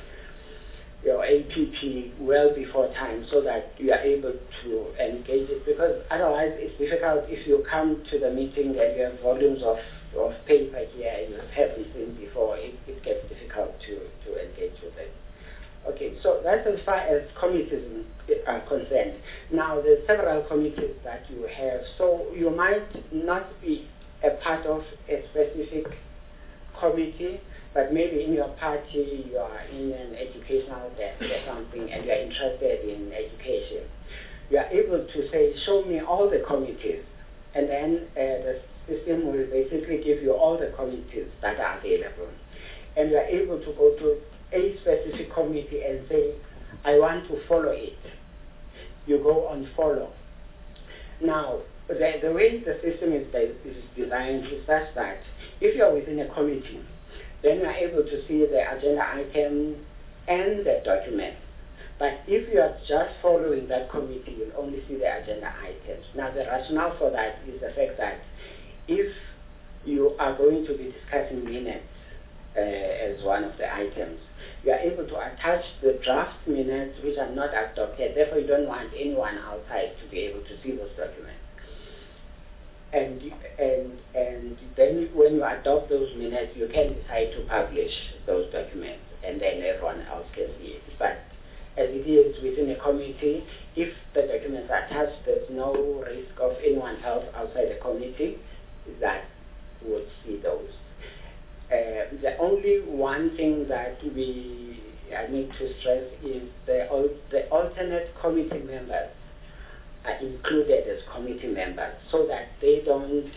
APP well before time so that you are able to engage it, because otherwise it's difficult if you come to the meeting and you have volumes of paper here and you haven't seen before, it gets difficult to engage with it. Okay, so that's as far as committees are concerned. Now, there's several committees that you have, so you might not be a part of a specific committee, but maybe in your party you are in an educational desk or something and you are interested in education. You are able to say, show me all the committees, and then the system will basically give you all the committees that are available. And you are able to go to a specific committee and say, I want to follow it. You go on follow. Now, the way the system is designed is such that if you are within a committee, then you are able to see the agenda item and the document. But if you are just following that committee, you'll only see the agenda items. Now, the rationale for that is the fact that if you are going to be discussing minutes as one of the items, you are able to attach the draft minutes which are not adopted. Therefore, you don't want anyone outside to be able to see those documents. And then when you adopt those minutes, you can decide to publish those documents, and then everyone else can see it. But as it is within a committee, if the documents are attached, there's no risk of anyone else outside the committee that would see those. The only one thing that I need to stress is the alternate committee members are included as committee members so that they don't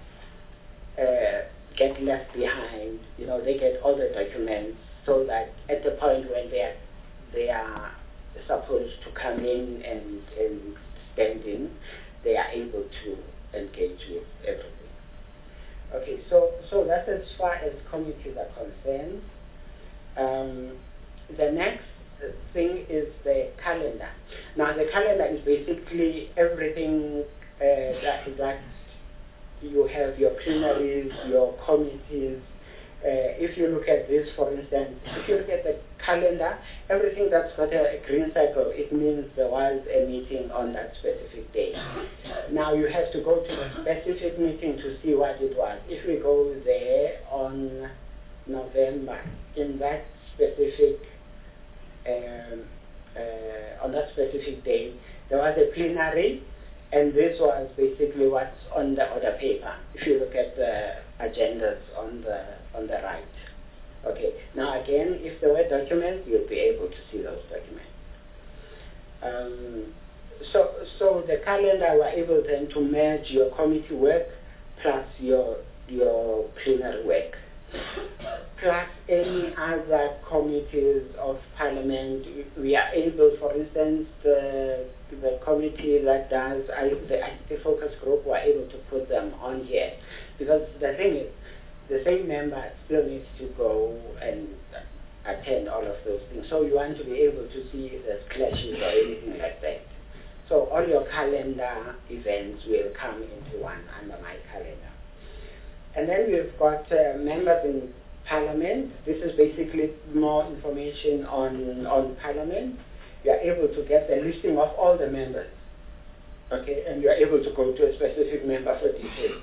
get left behind. You know, they get all the documents so that at the point when they are supposed to come in and stand in, they are able to engage with everything. Okay, so that's as far as committees are concerned. The next thing is the calendar. Now, the calendar is basically everything that you have, your plenaries, your committees. If you look at this, for instance, if you look at the calendar, everything that's got a green circle, it means there was a meeting on that specific day. Now you have to go to the specific meeting to see what it was. If we go there on November, in that specific, on that specific day, there was a plenary, and this was basically what's on the order paper. If you look at the agendas on the right. Okay. Now again, if there were documents, you'll be able to see those documents. So the calendar, we're able then to merge your committee work plus your plenary work, plus any other committees of Parliament. We are able, for instance, the committee that does the ICT focus group, we're able to put them on here, because the thing is, the same member still needs to go and attend all of those things. So you want to be able to see if there's clashes or anything like that. So all your calendar events will come into one under my calendar. And then we've got members in Parliament. This is basically more information on Parliament. You are able to get the listing of all the members. Okay, and you are able to go to a specific member for details.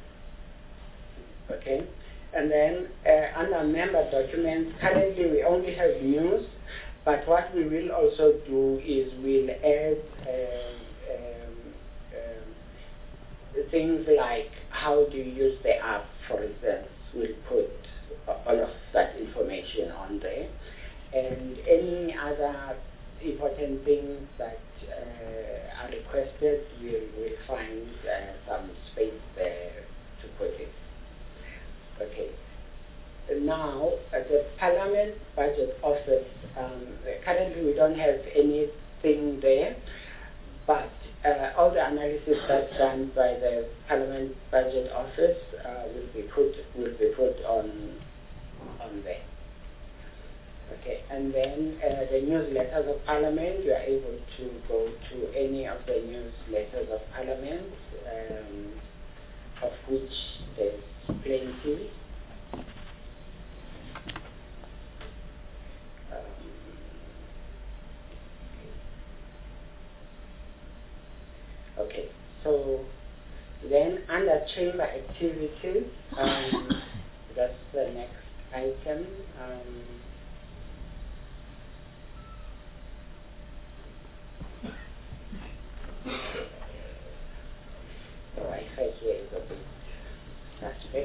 Okay, and then under member documents, currently we only have news, but what we will also do is we'll add things like how do you use the app, for instance. We'll put all of that information on there, and any other important things that are requested, we'll find some space there to put it. Okay. Now, the Parliament Budget Office, currently we don't have anything there, but all the analysis that's done by the Parliament Budget Office will be put on there. Okay, and then the newsletters of Parliament, you are able to go to any of the newsletters of Parliament. of which there's plenty. Okay, so then under chamber activities, that's the next item. The Wi-Fi here is a bit suspect.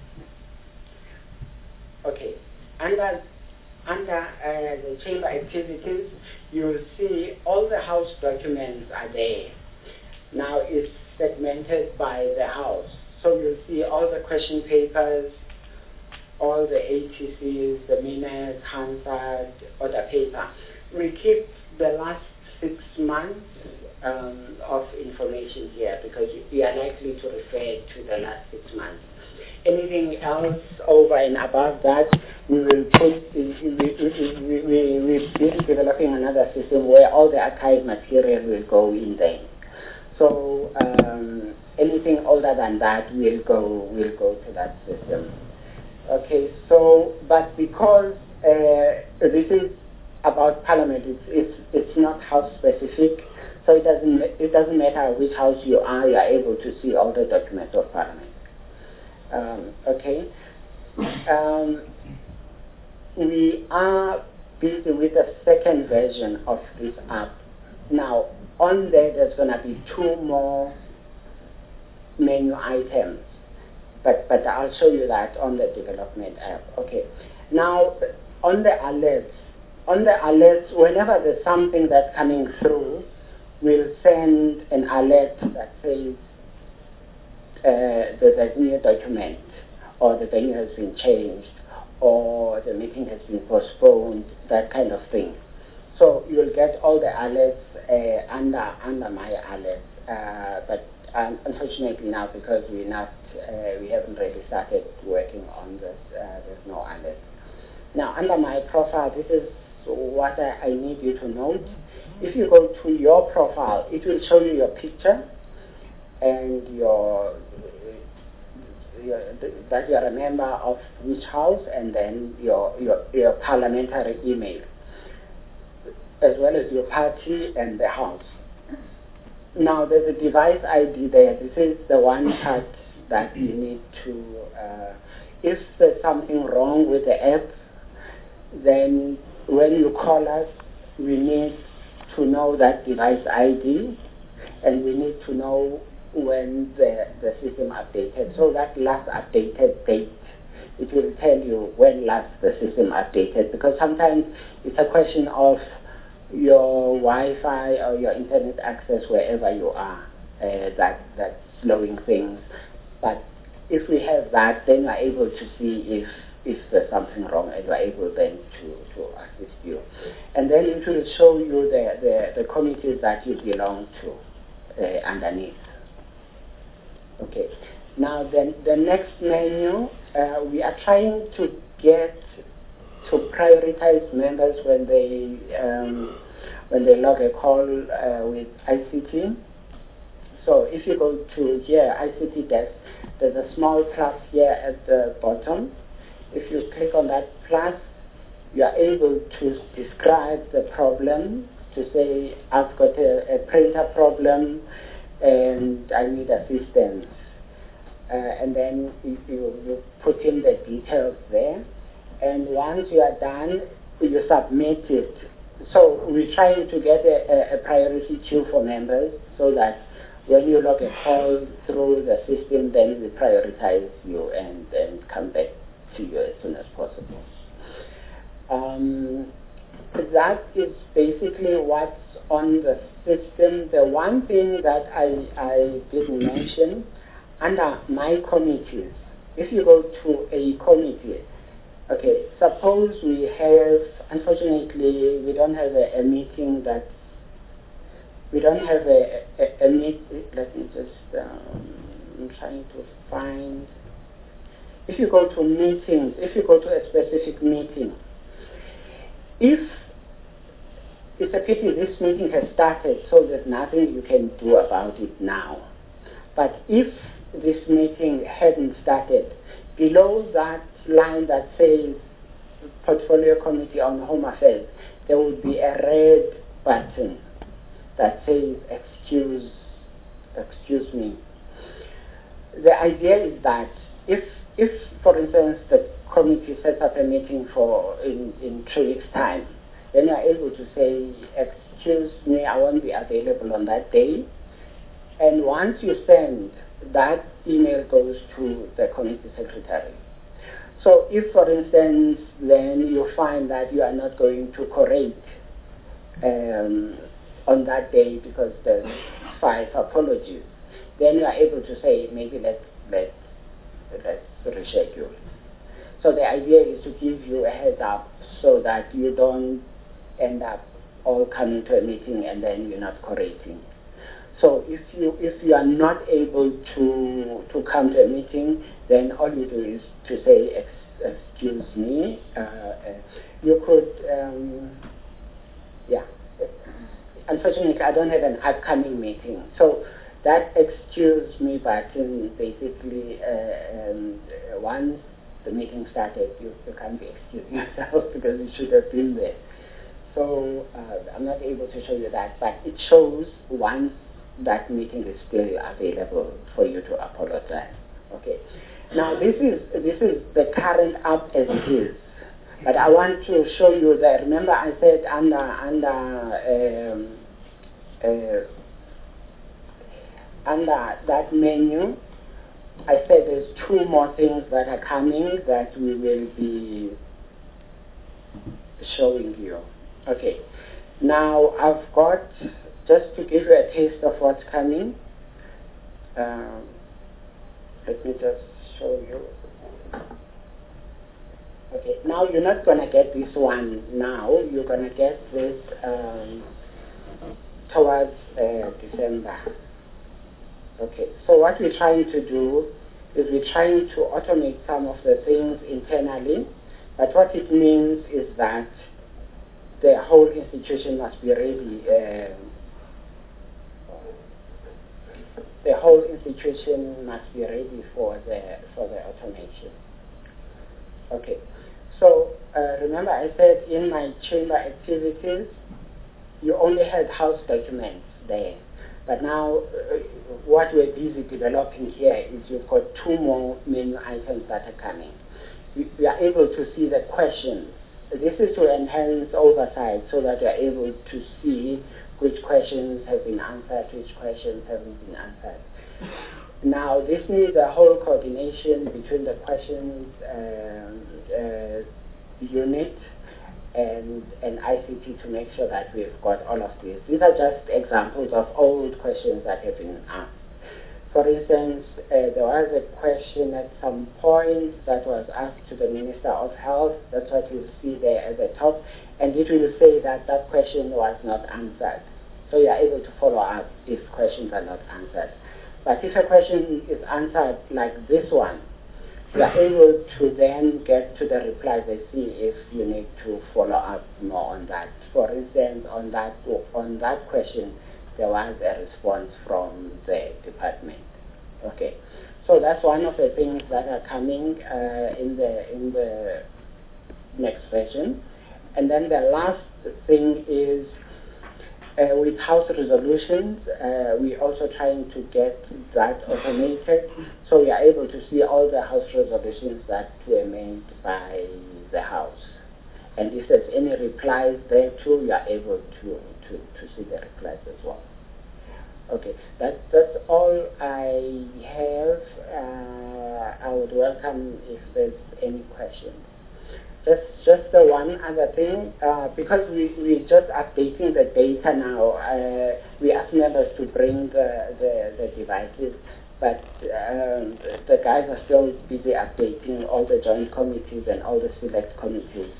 Okay, under the chamber activities, you'll see all the house documents are there. Now it's segmented by the house. So you'll see all the question papers, all the ATCs, the minutes, Hansard, order paper. We keep the last 6 months of information here because we are likely to refer to the last 6 months. Anything else over and above that, we will put, we're developing another system where all the archive material will go in there. So anything older than that will go to that system. Okay, so but because this is about Parliament, it's not house specific, so it doesn't matter which house you are able to see all the documents of Parliament. Okay, we are busy with the second version of this app. Now, on there, there's going to be 2 more menu items, but I'll show you that on the development app. Okay. Now, on the alerts, whenever there's something that's coming through, we'll send an alert that says there's a new document, or the venue has been changed, or the meeting has been postponed, that kind of thing. So you'll get all the alerts under my alerts, but unfortunately now, because we haven't really started working on this, there's no alerts. Now under my profile, this is what I need you to note. If you go to your profile, it will show you your picture and that you are a member of which house, and then your parliamentary email, as well as your party and the house. Now there's a device ID there. This is the one part that you need to, if there's something wrong with the app, then when you call us, we need to know that device ID, and we need to know when the system updated. So that last updated date, it will tell you when last the system updated, because sometimes it's a question of your Wi-Fi or your internet access wherever you are, that's slowing things. But if we have that, then we're able to see if there's something wrong, and we're able then to assist you. And then it will show you the committees that you belong to underneath. Okay. Now then, the next menu, we are trying to get to prioritize members when they log a call with ICT. So if you go to here, ICT desk, there's a small plus here at the bottom. If you click on that plus, you are able to describe the problem, to say, I've got a printer problem and I need assistance. And then you put in the details there. And once you are done, you submit it. So we're trying to get a priority queue for members, so that when you log a call through the system, then we prioritize you and come back to you as soon as possible. That is basically what's on the system. The one thing that I didn't mention, under my committees, if you go to a committee, okay, suppose we have, unfortunately, we don't have a meeting that, we don't have a meeting, let me just, I'm trying to find, if you go to meetings, if you go to a specific meeting, if it's a pity this meeting has started, so there's nothing you can do about it now. But if this meeting hadn't started, below that line that says Portfolio Committee on Home Affairs, there would be a red button that says excuse me. The idea is that if for instance the committee sets up a meeting in 3 weeks' time, then you are able to say, excuse me, I won't be available on that day. And once you send, that email goes to the committee secretary. So if, for instance, then you find that you are not going to correct on that day because there's 5 apologies, then you are able to say, maybe let's reschedule. So the idea is to give you a heads up so that you don't end up all coming to a meeting and then you're not correcting. So if you are not able to come to a meeting, then all you do is to say, excuse me. You could, unfortunately I don't have an upcoming meeting. So that excuse me button, basically, once the meeting started, you can't be excusing yourself because you should have been there. So I'm not able to show you that, but it shows once that meeting is still available for you to apologize. Okay. Now this is the current up as it is, but I want to show you that. Remember, I said under that menu, I said there's 2 more things that are coming that we will be showing you. Okay. Now I've got, just to give you a taste of what's coming, let me just show you. Okay, now you're not going to get this one now, you're going to get this towards December. Okay, so what we're trying to do is we're trying to automate some of the things internally, but what it means is that the whole institution must be ready. The whole institution must be ready for the automation. Okay, so remember I said in my chamber activities, you only had house documents there. But now, what we're busy developing here is you've got 2 more menu items that are coming. We are able to see the questions. This is to enhance oversight so that you're able to see which questions have been answered, which questions haven't been answered. Now, this needs a whole coordination between the questions unit and ICT to make sure that we've got all of these. These are just examples of old questions that have been asked. For instance, there was a question at some point that was asked to the Minister of Health. That's what you see there at the top. And it will say that that question was not answered. So you are able to follow up if questions are not answered. But if a question is answered like this one, you are able to then get to the replies and see if you need to follow up more on that. For instance, on that question, there was a response from the department. Okay, so that's one of the things that are coming in the next version. And then the last thing is with house resolutions, we're also trying to get that automated, so we are able to see all the house resolutions that were made by the house. And if there's any replies there too, we are able to see the replies as well. Okay, that's all I have. I would welcome if there's any questions. Just the one other thing, because we're just updating the data now, we ask members to bring the devices, but the guys are still busy updating all the joint committees and all the select committees.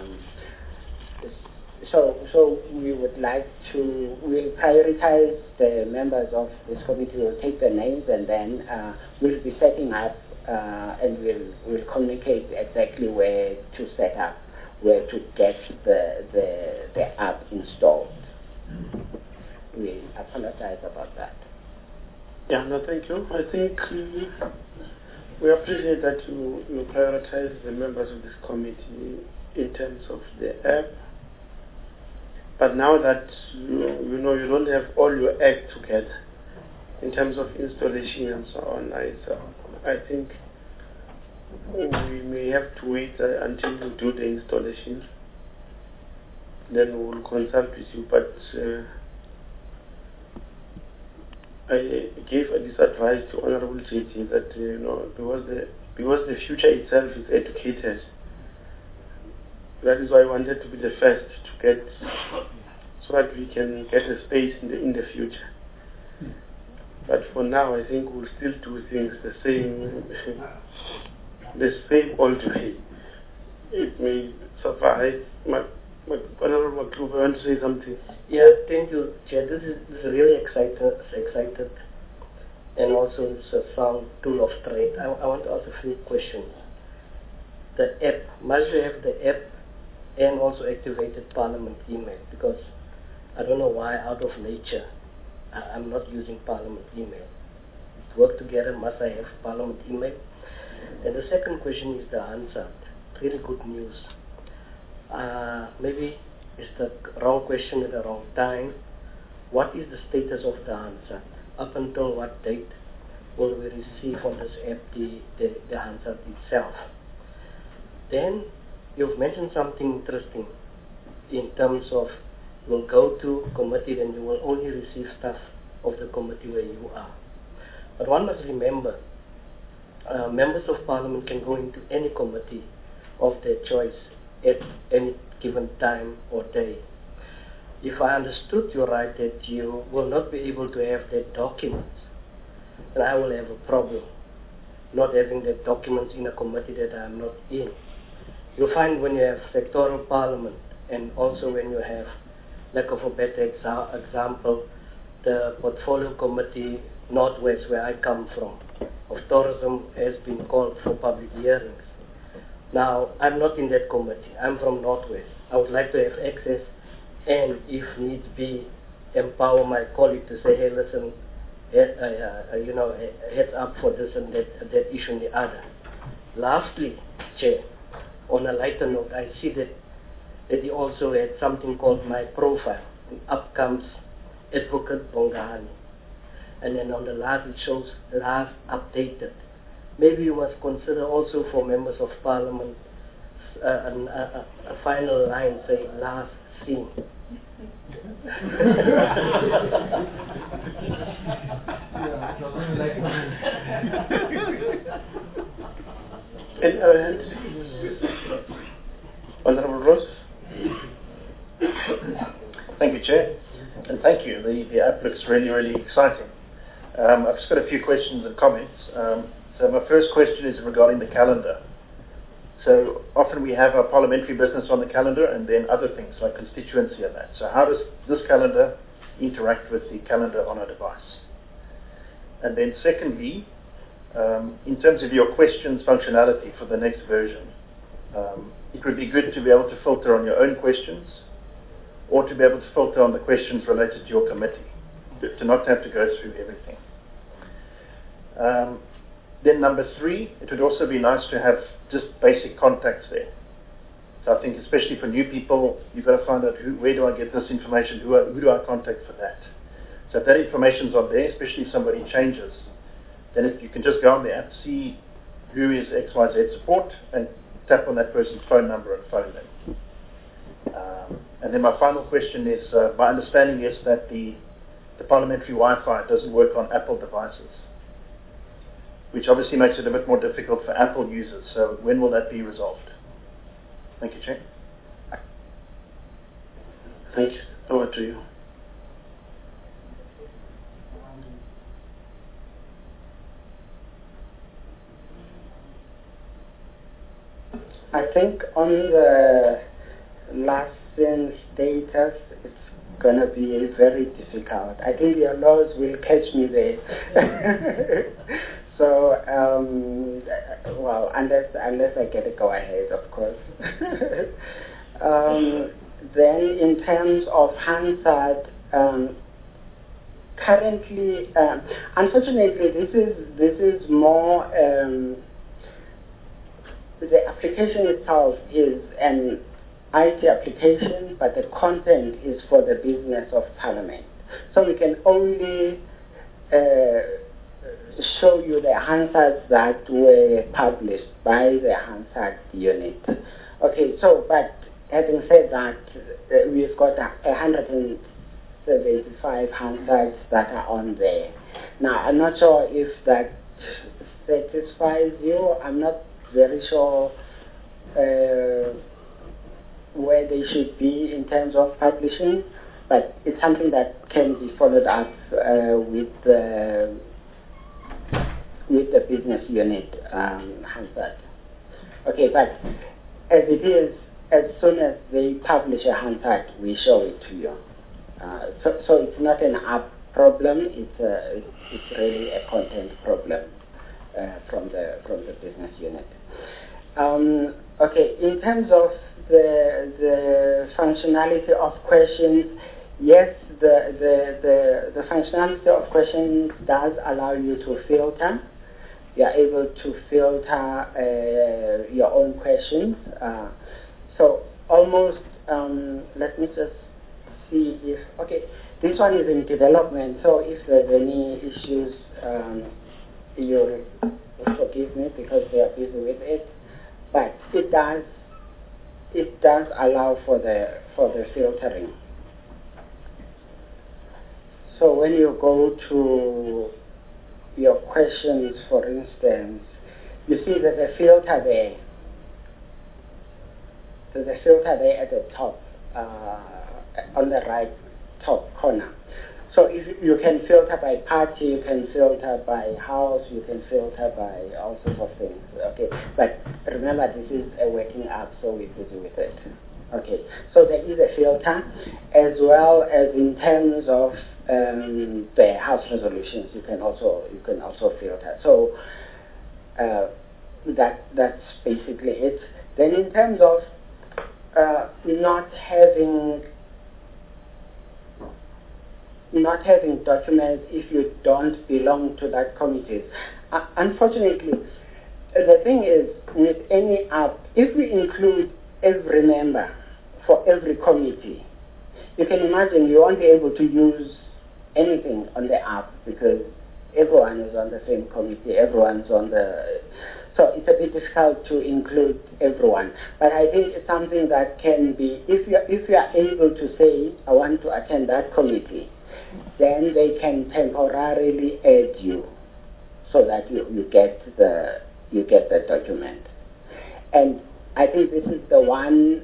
So we would like to, we'll prioritize the members of this committee, we'll take the names, and then we'll be setting up and we'll communicate exactly where to set up, where to get the app installed. We apologize about that. Yeah, no, thank you. I think we appreciate that you prioritize the members of this committee in terms of the app. But now that you know you don't have all your act together in terms of installation and so on, I think we may have to wait until you do the installation. Then we will consult with you. But I gave this advice to Honorable JT that because the future itself is educated. That is why I wanted to be the first to get, so that we can get a space in the future. But for now, I think we'll still do things the same old way. It may survive. Honorable Makluba, I want to say something. Yeah, thank you, Chair. This is really excited, and also it's a sound tool of trade. I want to ask a few questions. The app, must you have the app and also activated Parliament email? Because I don't know why, out of nature, I'm not using Parliament email. To work together, must I have Parliament email? And the second question is the answer. Really good news. Maybe it's the wrong question at the wrong time. What is the status of the answer? Up until what date will we receive on this app the answer itself? Then you've mentioned something interesting in terms of you'll go to committee and you will only receive stuff of the committee where you are. But one must remember, members of Parliament can go into any committee of their choice at any given time or day. If I understood you right, that you will not be able to have that documents, then I will have a problem not having the documents in a committee that I am not in. You'll find when you have sectoral parliament, and also when you have, lack of a better example, the portfolio committee Northwest, where I come from, of tourism, has been called for public hearings. Now, I'm not in that committee. I'm from Northwest. I would like to have access and, if needs be, empower my colleague to say, hey, listen, heads up for this and that issue and the other. Lastly, Chair, on a lighter note, I see that he also had something called My Profile. And up comes Advocate Bongani. And then on the last, it shows last updated. Maybe you must consider also for members of Parliament a final line saying last seen. Any other hand? Honorable Ross. Thank you, Chair. And thank you. The app looks really, really exciting. I've just got a few questions and comments. So my first question is regarding the calendar. So often we have our parliamentary business on the calendar and then other things like constituency and that. So how does this calendar interact with the calendar on our device? And then secondly, in terms of your questions functionality for the next version, it would be good to be able to filter on your own questions or to be able to filter on the questions related to your committee, to not have to go through everything. Then number 3, it would also be nice to have just basic contacts there. So I think especially for new people, you've got to find out where do I get this information, who do I contact for that. So if that information's on there, especially if somebody changes, then if you can just go on the app, see who is XYZ support, and tap on that person's phone number and phone them. And then my final question is, my understanding is that the parliamentary Wi-Fi doesn't work on Apple devices, which obviously makes it a bit more difficult for Apple users. So when will that be resolved? Thank you, Chair. Thank you. Over to you. I think on the last seen status, it's going to be very difficult. I think your laws will catch me there. So, well, unless I get a go-ahead, of course. Then in terms of Hansard, currently, unfortunately, this is more. The application itself is an IT application, but the content is for the business of Parliament. So we can only show you the answers that were published by the Hansard unit. Okay, so, but having said that, we've got 175 Hansards that are on there. Now, I'm not sure if that satisfies you. I'm not very sure where they should be in terms of publishing, but it's something that can be followed up with the business unit Hansard. Okay, but as it is, as soon as they publish a Hansard, we show it to you. So it's not an app problem; it's really a content problem from the business unit. Okay, in terms of the functionality of questions, yes, the functionality of questions does allow you to filter. You are able to filter your own questions. So almost, let me just see if, okay, this one is in development, so if there's any issues, you'll forgive me because they are busy with it. But it does allow for the filtering. So when you go to your questions, for instance, you see there's a filter there. There's a filter there at the top, on the right top corner. So if you can filter by party, you can filter by house, you can filter by all sorts of things. Okay, but remember this is a working app, so we're busy with it. Okay, so there is a filter, as well as in terms of the house resolutions, you can also filter. So that's basically it. Then in terms of not having documents if you don't belong to that committee. Unfortunately, the thing is, with any app, if we include every member for every committee, you can imagine you won't be able to use anything on the app because everyone is on the same committee, everyone's on the... So it's a bit difficult to include everyone. But I think it's something that can be, if you are able to say, I want to attend that committee, then they can temporarily add you so that you get the document. And I think this is the one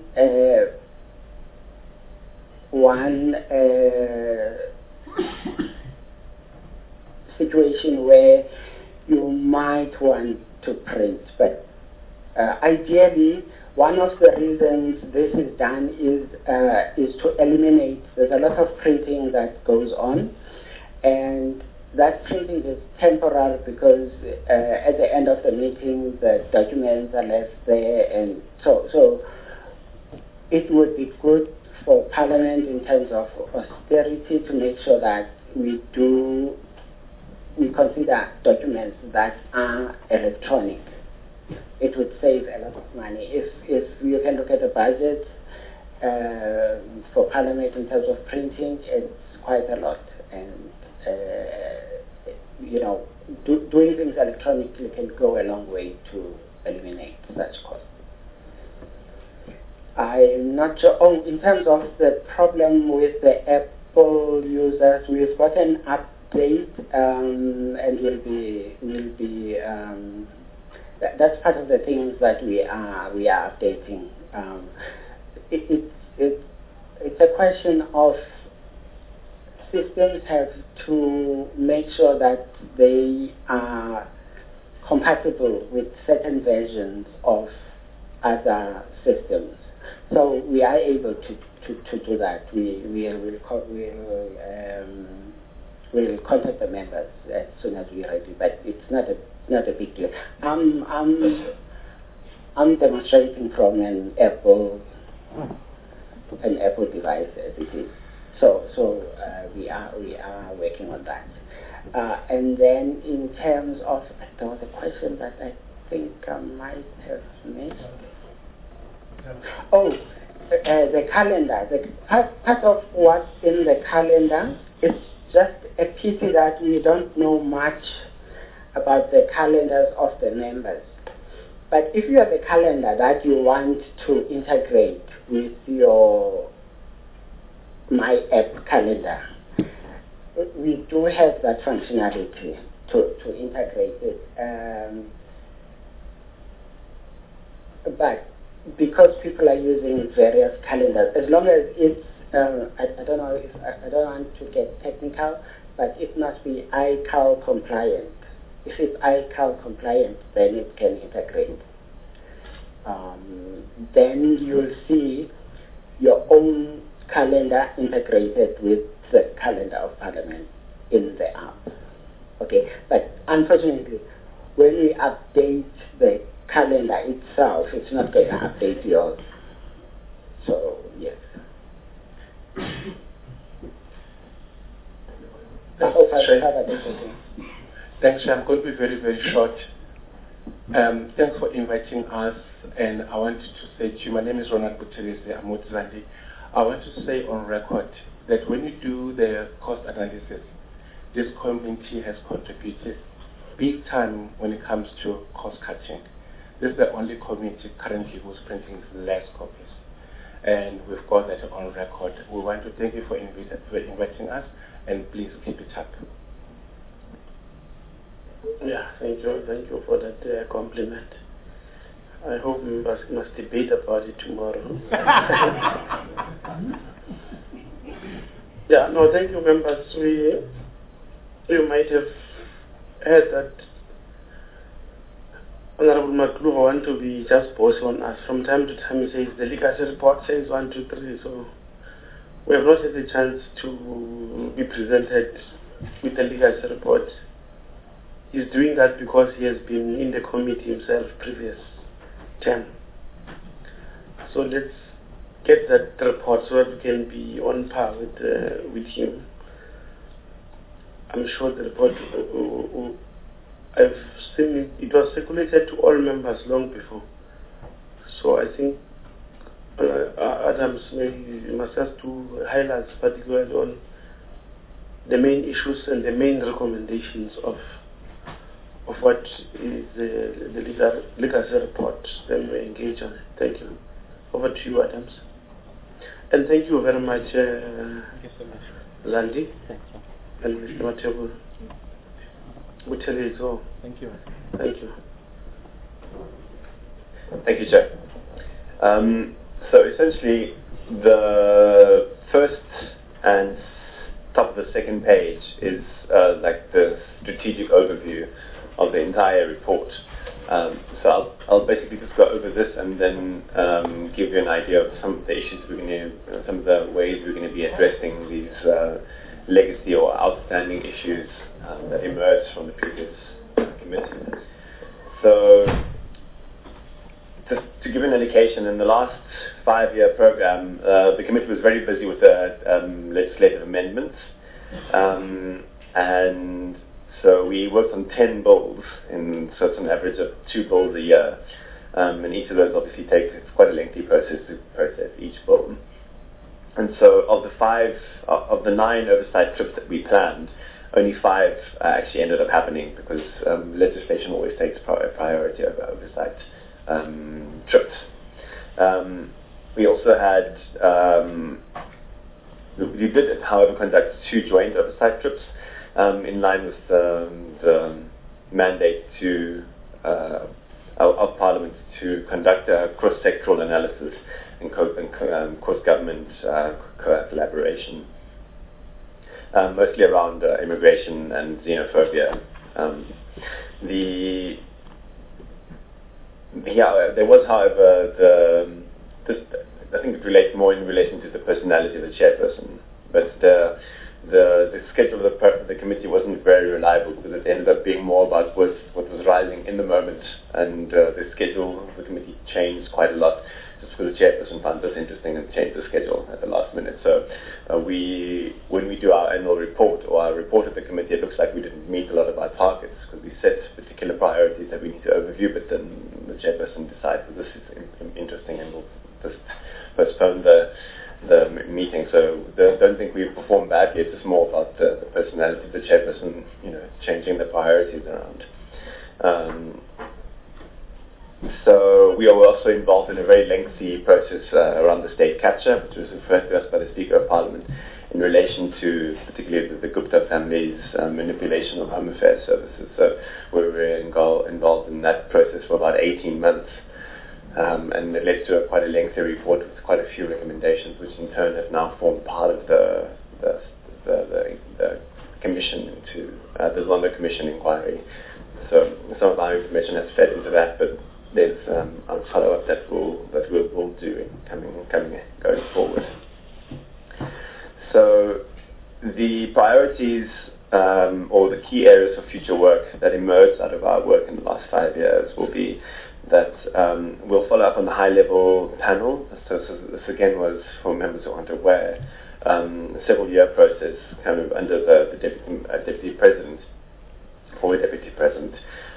situation where you might want to print, but ideally one of the reasons this is done is to eliminate, there's a lot of printing that goes on, and that printing is temporary because at the end of the meeting the documents are left there, and so it would be good for Parliament in terms of austerity to make sure that we consider documents that are electronic. It would save a lot of money. If you can look at the budget for Parliament in terms of printing, it's quite a lot. And, doing things electronically can go a long way to eliminate such costs. I'm not sure. Oh, in terms of the problem with the Apple users, we've got an update, and that's part of the things that we are updating. It's a question of systems have to make sure that they are compatible with certain versions of other systems. So we are able to do that. We'll contact the members as soon as we're ready, but it's not a big deal. I'm demonstrating from an Apple device as it is. So we are we are working on that. And then in terms of, there was a question that I think I might have missed. Oh, the calendar. Part of what's in the calendar is just a pity that we don't know much about the calendars of the members. But if you have a calendar that you want to integrate with your My App calendar, we do have that functionality to integrate it. But because people are using various calendars, as long as it's, I don't know if, I don't want to get technical, but it must be iCal compliant. If it's iCal compliant, then it can integrate. Then you'll see your own calendar integrated with the calendar of Parliament in the app. Okay, but unfortunately, when we update the calendar itself, it's not going to update yours. So, yes. Thanks, I'm going to be very, very short. Thanks for inviting us, and I want to say to you, my name is Ronald Buthelezi, I'm with Zandi. I want to say on record that when you do the cost analysis, this community has contributed big time when it comes to cost cutting. This is the only community currently who's printing less copies. And we've got that on record. We want to thank you for inviting us, and please keep it up. Yeah, thank you for that compliment. I hope members must debate about it tomorrow. Yeah, no, thank you, members. You might have heard that Honorable Makluva want to be just bossy on us. From time to time he says the legacy report says 1, 2, 3, so we have not had the chance to be presented with the legacy report. He's doing that because he has been in the committee himself previous term. So let's get that report so that we can be on par with him. I'm sure the report, I've seen it was circulated to all members long before. So I think Adams must have to highlight particularly on the main issues and the main recommendations of what is the legacy report, then we engage on it. Thank you. Over to you, Adams. And thank you very much, Zandi. Thank you. And Mr. Matebu. Thank you. Thank you. Thank you, Chair. So essentially, the first and top of the second page is like the strategic overview of the entire report. So I'll basically just go over this and then give you an idea of some of the issues we're going to, some of the ways we're going to be addressing these legacy or outstanding issues that emerged from the previous committee. So just to give an indication, in the last 5-year program, the committee was very busy with the legislative amendments, and so we worked on 10 bills, so it's an average of 2 bills a year, and each of those obviously takes quite a lengthy process to process each bill. And so of the 9 oversight trips that we planned, only 5 actually ended up happening because legislation always takes priority over oversight trips. We also had, we did, however, conduct 2 joint oversight trips in line with the mandate of Parliament to conduct a cross-sectoral analysis and cross-government collaboration, mostly around immigration and xenophobia. There was, however, I think it relates more in relation to the personality of the chairperson, but the schedule of the committee wasn't very reliable because it ended up being more about what was rising in the moment, and the schedule of the committee changed quite a lot just because the chairperson found this interesting and changed the schedule at the last minute. So we when we do our annual report or our report of the committee, it looks like we didn't meet a lot of our targets because we set particular priorities that we need to overview, but then the chairperson decides that this is interesting and we'll just postpone the meeting. So don't think we've performed badly. It's just more about the personality of the chairperson, changing the priorities around. So we are also involved in a very lengthy process around the state capture, which was referred to us by the Speaker of Parliament in relation to particularly the Gupta family's manipulation of Home Affairs services. So we were involved in that process for about 18 months. And it led to quite a lengthy report with quite a few recommendations, which in turn have now formed part of the commission into the Zondo Commission inquiry. So some of our information has fed into that, but there's a follow-up that we'll do going forward. So the priorities or the key areas of future work that emerged out of our work in the last 5 years will be that we'll follow up on the high-level panel. So this again was, for members who aren't aware, a several-year process kind of under the deputy president, former deputy president,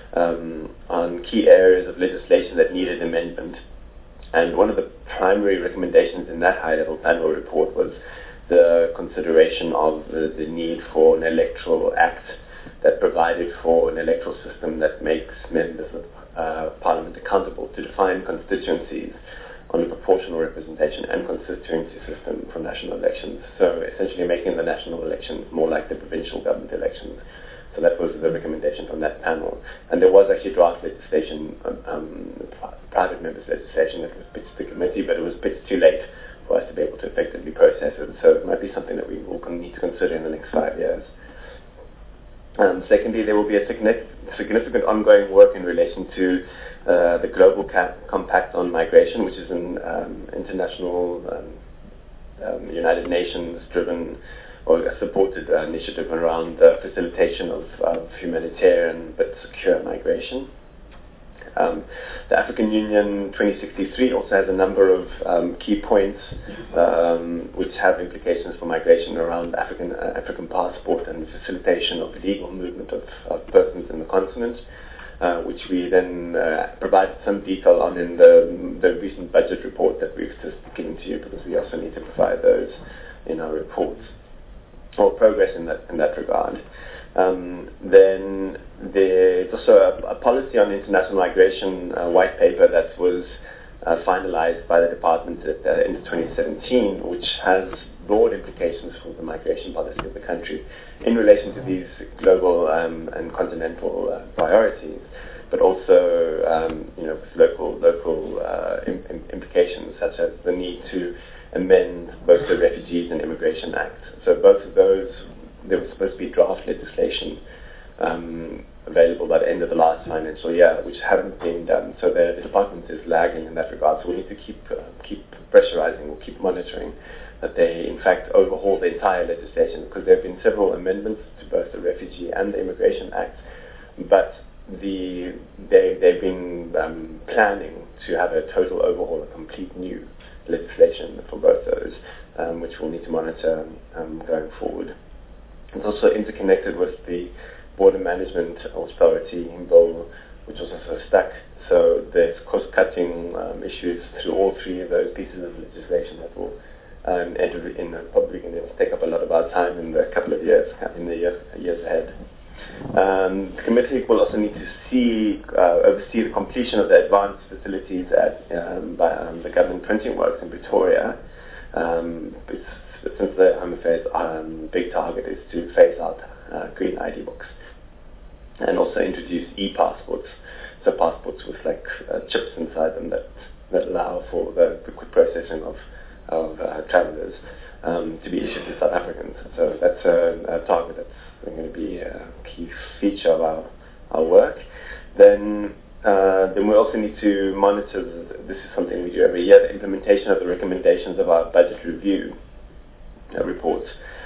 on key areas of legislation that needed amendment. And one of the primary recommendations in that high-level panel report was the consideration of the need for an electoral act that provided for an electoral system that makes members of Parliament accountable to define constituencies on a proportional representation and constituency system for national elections. So essentially making the national elections more like the provincial government elections. So that was the recommendation from that panel. And there was actually draft legislation, private members' legislation that was pitched to the committee, but it was pitched too late for us to be able to effectively process it. So it might be something that we will need to consider in the next 5 years. Secondly, there will be a significant ongoing work in relation to the Global Compact on Migration, which is an international United Nations-driven or a supported initiative around the facilitation of humanitarian but secure migration. The African Union 2063 also has a number of key points which have implications for migration around African passport and facilitation of legal movement of persons in the continent, which we then provided some detail on in the recent budget report that we've just given to you, because we also need to provide those in our reports, or progress in that regard. Then there's also a policy on international migration white paper that was finalized by the department in 2017, which has broad implications for the migration policy of the country in relation to these global and continental priorities, but also local implications, such as the need to amend both the Refugees and Immigration Act. So both of those, there was supposed to be draft legislation available by the end of the last financial year, which haven't been done. So the department is lagging in that regard. So we need to keep pressurizing or keep monitoring that they, in fact, overhaul the entire legislation, because there have been several amendments to both the Refugee and the Immigration Act, but they've been planning to have a total overhaul, a complete new legislation for both those, which we'll need to monitor going forward. It's also interconnected with the Border Management Authority bill, which was also stuck. So there's cost-cutting issues through all three of those pieces of legislation that will enter in, probably going to take up a lot of our time in the couple of years, in the years ahead. The committee will also need to oversee the completion of the advanced facilities by the government printing works in Pretoria. Since the Home Affairs big target is to phase out green ID books and also introduce e-passports, so passports with chips inside them that allow for the quick processing of travellers to be issued to South Africans. So that's a target that's going to be a key feature of our work. Then we also need to monitor, this is something we do every year, the implementation of the recommendations of our budget review reports,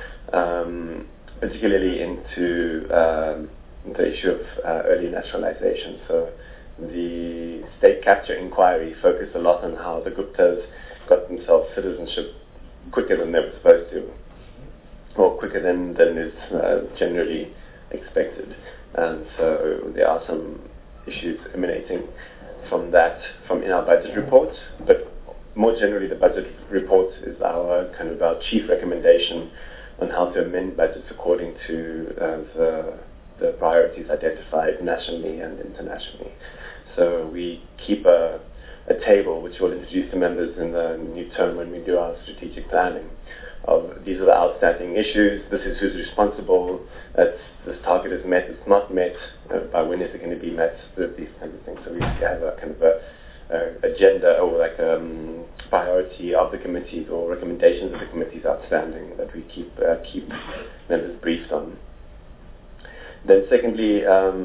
particularly into the issue of early naturalization. So the state capture inquiry focused a lot on how the Guptas got themselves citizenship quicker than they were supposed to, or quicker than is generally expected. And so there are some issues emanating from that, from in our budget reports, but more generally the budget report is our chief recommendation on how to amend budgets according to the priorities identified nationally and internationally. So we keep a table which we'll introduce to members in the new term when we do our strategic planning of these are the outstanding issues, this is who's responsible, this target is met, it's not met, by when is it going to be met, these kinds of things. So we have a agenda or priority of the committees or recommendations of the committees outstanding that we keep members briefed on. Then secondly,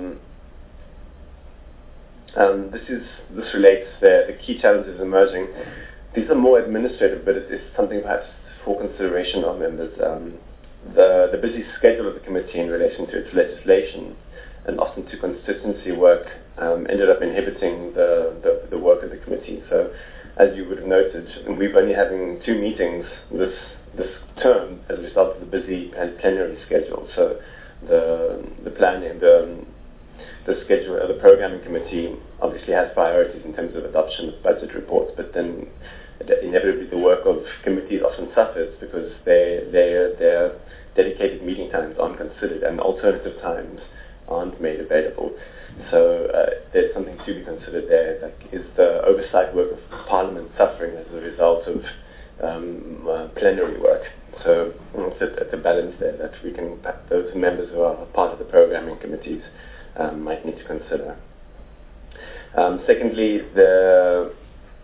this relates the key challenges emerging. These are more administrative, but it's something perhaps for consideration of members. The busy schedule of the committee in relation to its legislation and often to constituency work ended up inhibiting the work of the committee. So, as you would have noted, we've only having 2 meetings this term as a result of the busy and plenary schedule. So, the planning, the schedule of the programming committee obviously has priorities in terms of adoption of budget reports, but then inevitably the work of committees often suffers because their dedicated meeting times aren't considered and alternative times aren't made available. So there's something to be considered there. Like, is the oversight work of Parliament suffering as a result of plenary work? So it's a balance there that we can, those members who are part of the programming committees might need to consider. Secondly, the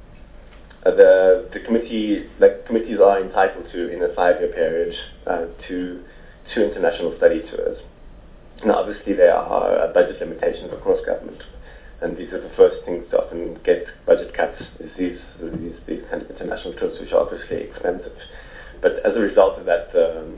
committees are entitled to, in a 5-year period, to 2 international study tours. Now, obviously, there are budget limitations across government, and these are the first things to often get budget cuts. Is these kind of international trips, which are obviously expensive. But as a result of that, the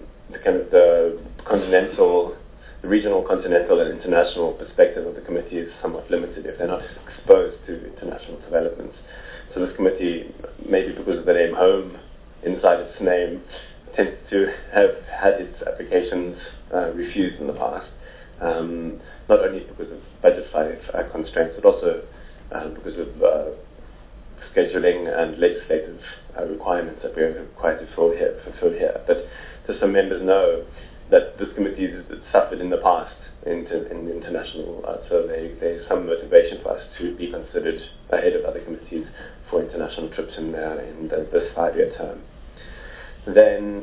regional, continental, and international perspective of the committee is somewhat limited if they're not exposed to international developments. So this committee, maybe because of the name Home inside its name, tends to have had its applications refused in the past, not only because of budget constraints, but also because of scheduling and legislative requirements that we are required to fulfill here. But just so members know that this committee has suffered in the past in international, so there's some motivation for us to be considered ahead of other committees for international trips in this 5-year term. Then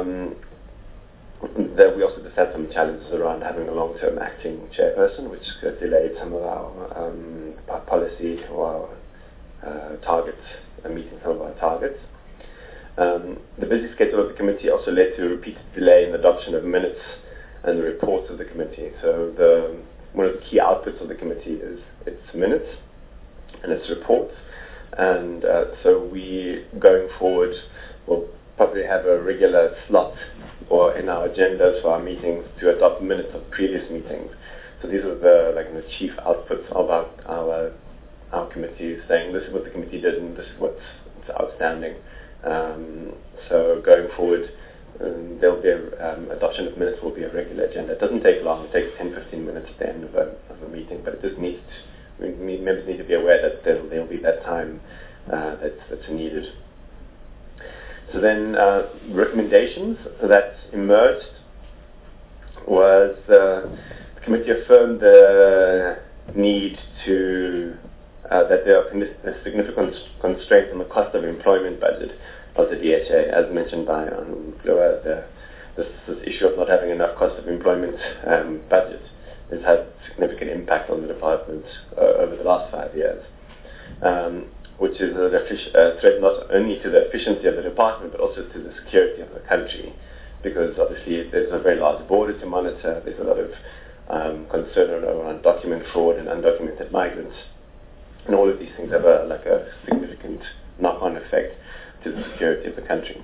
we also just had some challenges around having a long-term acting chairperson, which delayed some of our policy or our targets, meeting some of our targets. The busy schedule of the committee also led to a repeated delay in the adoption of minutes and the reports of the committee. So one of the key outputs of the committee is its minutes and its reports. And so we, going forward, will probably have a regular slot or in our agendas for our meetings to adopt minutes of previous meetings. So these are the chief outputs of our committee, saying this is what the committee did and this is what's outstanding. So going forward, there'll be adoption of minutes will be a regular agenda. It doesn't take long. It takes 10-15 minutes at the end of a meeting, but it just needs members need to be aware that there'll be that time that's needed. So then recommendations that emerged was the committee affirmed the need to that there are significant constraints on the cost of employment budget of the DHA, as mentioned by Gloria. This issue of not having enough cost of employment budget has had significant impact on the department over the last 5 years, which is a threat not only to the efficiency of the department but also to the security of the country, because obviously there's a very large border to monitor. There's a lot of concern around document fraud and undocumented migrants, and all of these things have a significant knock-on effect to the security of the country.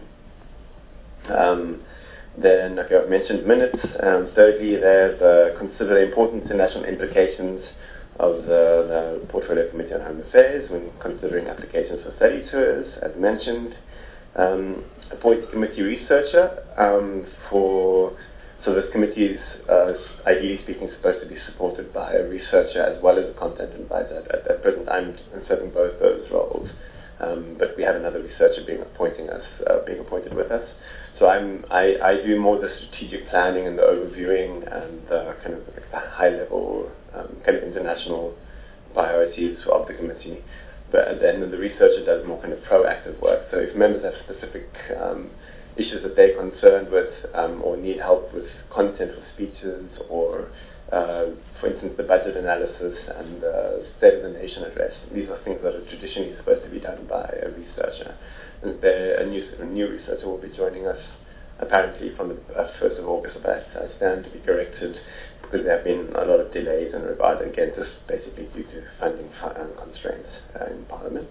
Then, like I've mentioned, minutes. Thirdly, there's consider the important international implications of the Portfolio Committee on Home Affairs when considering applications for study tours, as mentioned. Appoint committee researcher so this committee is, ideally speaking, supposed to be supported by a researcher as well as a content advisor. At present, I'm serving both those roles, but we have another researcher being appointed with us. So I do more the strategic planning and the overviewing and the kind of the high-level kind of international priorities of the committee. But then the researcher does more kind of proactive work. So if members have specific issues that they're concerned with or need help with content or speeches or, for instance, the budget analysis and the State of the Nation address, these are things that are traditionally supposed to be done by a researcher. And a new researcher will be joining us apparently from the 1st of August, but I stand to be corrected because there have been a lot of delays in regard again, just basically due to funding constraints in Parliament.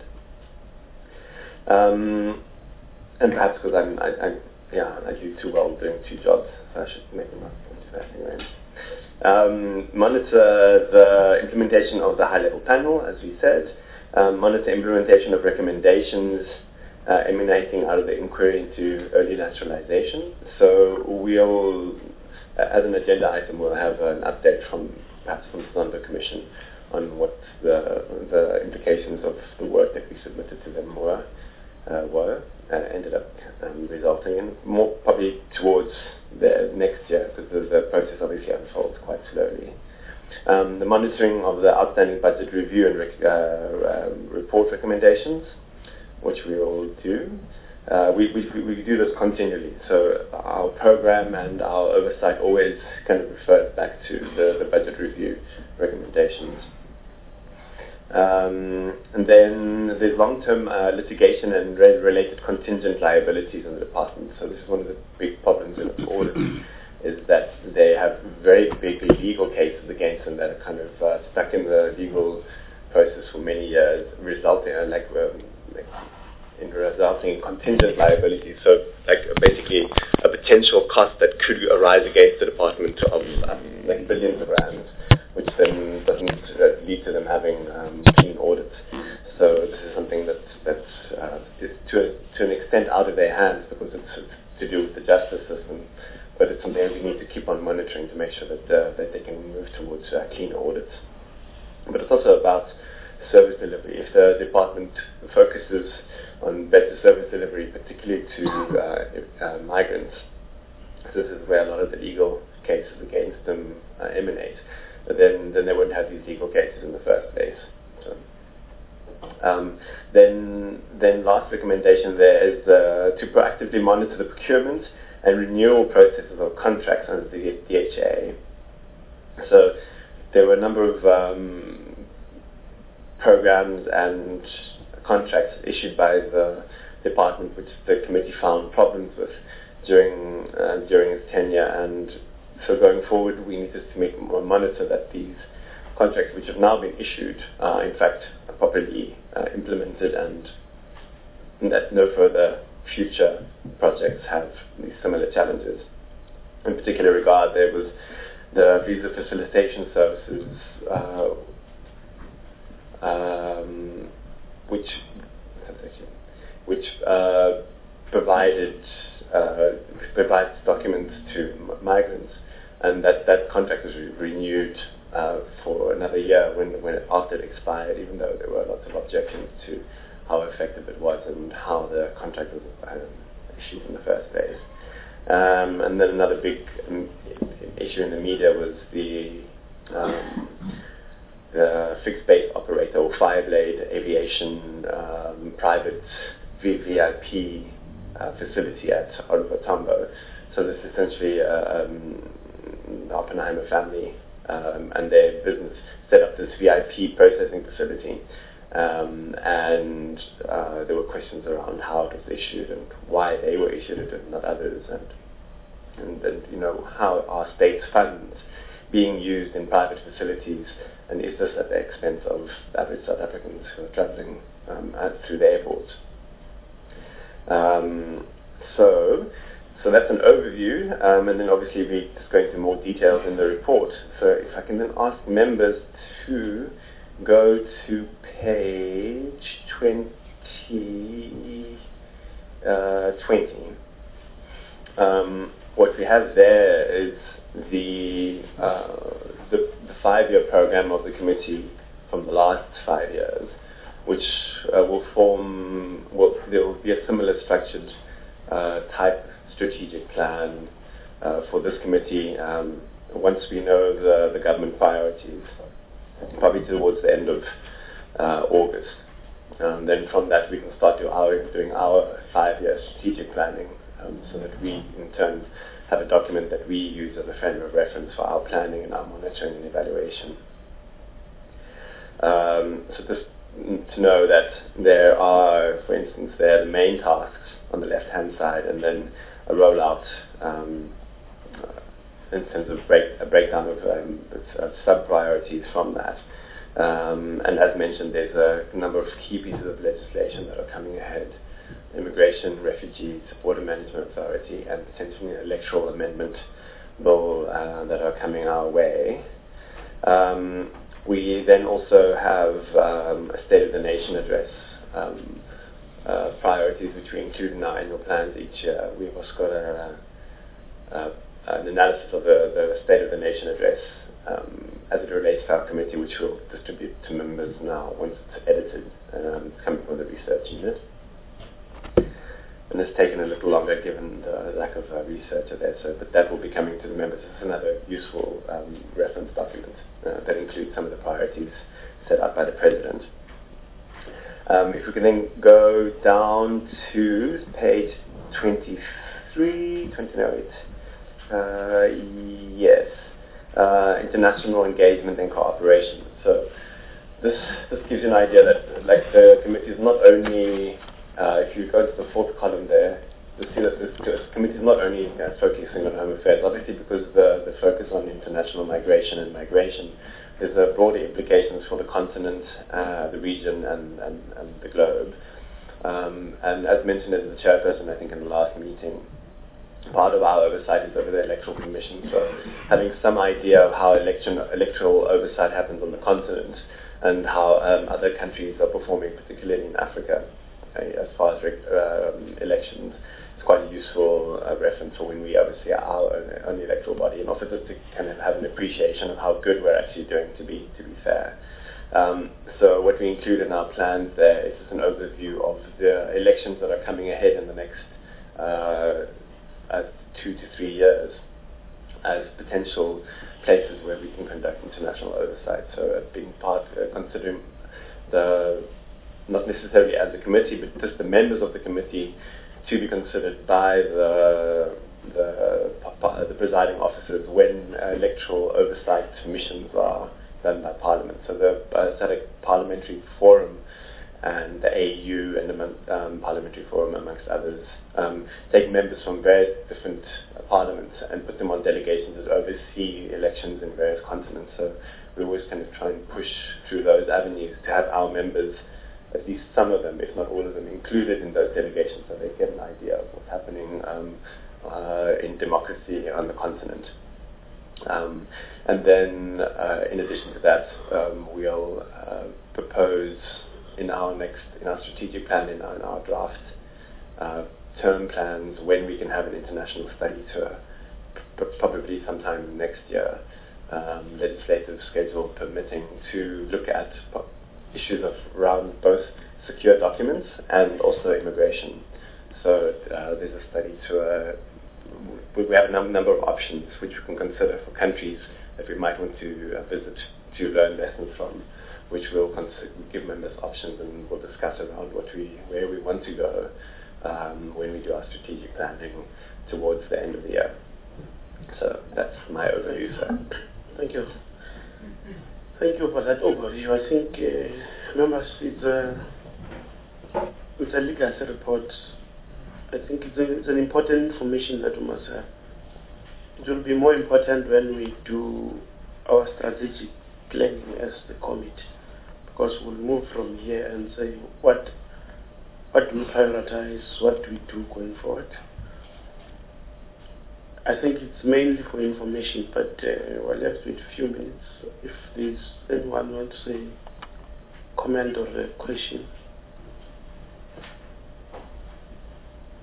And perhaps because I do too well doing two jobs, so I should make them up into that anyway. Monitor the implementation of the high-level panel, as we said. Monitor implementation of recommendations emanating out of the inquiry into early naturalization. So we'll, as an agenda item, we'll have an update perhaps from the Zondo Commission on what the implications of the work that we submitted to them ended up resulting in, more probably towards the next year, because the process obviously unfolds quite slowly. The monitoring of the outstanding budget review and report recommendations, which we will do. We do this continually, so our program and our oversight always kind of refers back to the budget review recommendations. And then there's long-term litigation and related contingent liabilities in the department. So this is one of the big problems in audit, is that they have very big legal cases against them that are kind of stuck in the legal process for many years, resulting in contingent liabilities. So basically a potential cost that could arise against the department of billions of rands, which then doesn't lead to them having clean audits. So this is something that's is to an extent out of their hands because it's to do with the justice system, but it's something that we need to keep on monitoring to make sure that they can move towards clean audits. But it's also about service delivery. If the department focuses on better service delivery, particularly to migrants, this is where a lot of the legal cases against them emanate. But then they wouldn't have these legal cases in the first place. So, then last recommendation there is to proactively monitor the procurement and renewal processes of contracts under the DHA. So there were a number of programs and contracts issued by the department which the committee found problems with during its tenure, and so going forward we need to monitor that these contracts which have now been issued are in fact properly implemented, and that no further future projects have these similar challenges. In particular regard, there was the visa facilitation services which provides documents to migrants, and that contract was renewed for another year after it expired, even though there were lots of objections to how effective it was and how the contract was issued in the first place. And then another big issue in the media was the fixed base operator or Fireblade Aviation private VIP facility at Oliver Tambo. So this is essentially the Oppenheimer family and their business set up this VIP processing facility, and there were questions around how it was issued and why they were issued it and not others, and how are state funds being used in private facilities, and is this at the expense of average South Africans who are travelling through the airports? So that's an overview, and then obviously we just go into more details in the report. So if I can then ask members to go to page 20, 20. What we have there is the 5-year program of the committee from the last 5 years, which there will be a similar structured type strategic plan for this committee once we know the government priorities, probably towards the end of August. Then from that we can start doing our 5-year strategic planning, so that we in turn have a document that we use as a frame of reference for our planning and our monitoring and evaluation. So just to know that there are, for instance, there are the main tasks on the left-hand side, and then a rollout in terms of a breakdown of sub-priorities from that. And as mentioned, there's a number of key pieces of legislation that are coming ahead: immigration, refugees, border management authority, and potentially an electoral amendment bill that are coming our way. We then also have a State of the Nation address priorities, which we include in our annual plans each year. We've also got an analysis of the State of the Nation address as it relates to our committee, which we'll distribute to members now once it's edited, coming from the research unit. And it's taken a little longer given the lack of research there, but that will be coming to the members. It's another useful reference document that includes some of the priorities set up by the President. If we can then go down to page 23, yes, international engagement and cooperation. So this gives you an idea that, like, the committee is not only if you go to the fourth column there, you'll see that this committee is not only focusing on home affairs, obviously, because the focus on international migration and migration, there's broader implications for the continent, the region, and the globe. And as mentioned as the chairperson, I think in the last meeting, part of our oversight is over the Electoral Commission, so having some idea of how electoral oversight happens on the continent and how other countries are performing, particularly in Africa, as far as elections, it's quite a useful reference for when we oversee our own electoral body, and also just to kind of have an appreciation of how good we're actually doing, to be fair. So what we include in our plans there is just an overview of the elections that are coming ahead in the next 2 to 3 years as potential places where we can conduct international oversight. So being part, considering not necessarily as a committee, but just the members of the committee to be considered by the presiding officers when electoral oversight missions are done by Parliament. So the SADC Parliamentary Forum and the AU and the Parliamentary Forum, amongst others, take members from various different parliaments and put them on delegations that oversee elections in various continents. So we always kind of try and push through those avenues to have our members, at least some of them, if not all of them, included in those delegations, so they get an idea of what's happening in democracy on the continent. And then, in addition to that, we'll propose in our strategic plan, in our draft term plans, when we can have an international study tour, probably sometime next year, legislative schedule permitting, to look at issues around both secure documents and also immigration. So there's a study to we have a number of options which we can consider for countries that we might want to visit to learn lessons from, which we'll give members options, and we'll discuss around where we want to go when we do our strategic planning towards the end of the year. So that's my overview, sir. Thank you. Thank you for that overview. I think, members, it's a legacy report. I think it's an important information that we must have. It will be more important when we do our strategic planning as the committee, because we'll move from here and say what do we prioritize, what do we do going forward. I think it's mainly for information, but we're left with a few minutes. If there's anyone wants to say comment or a question.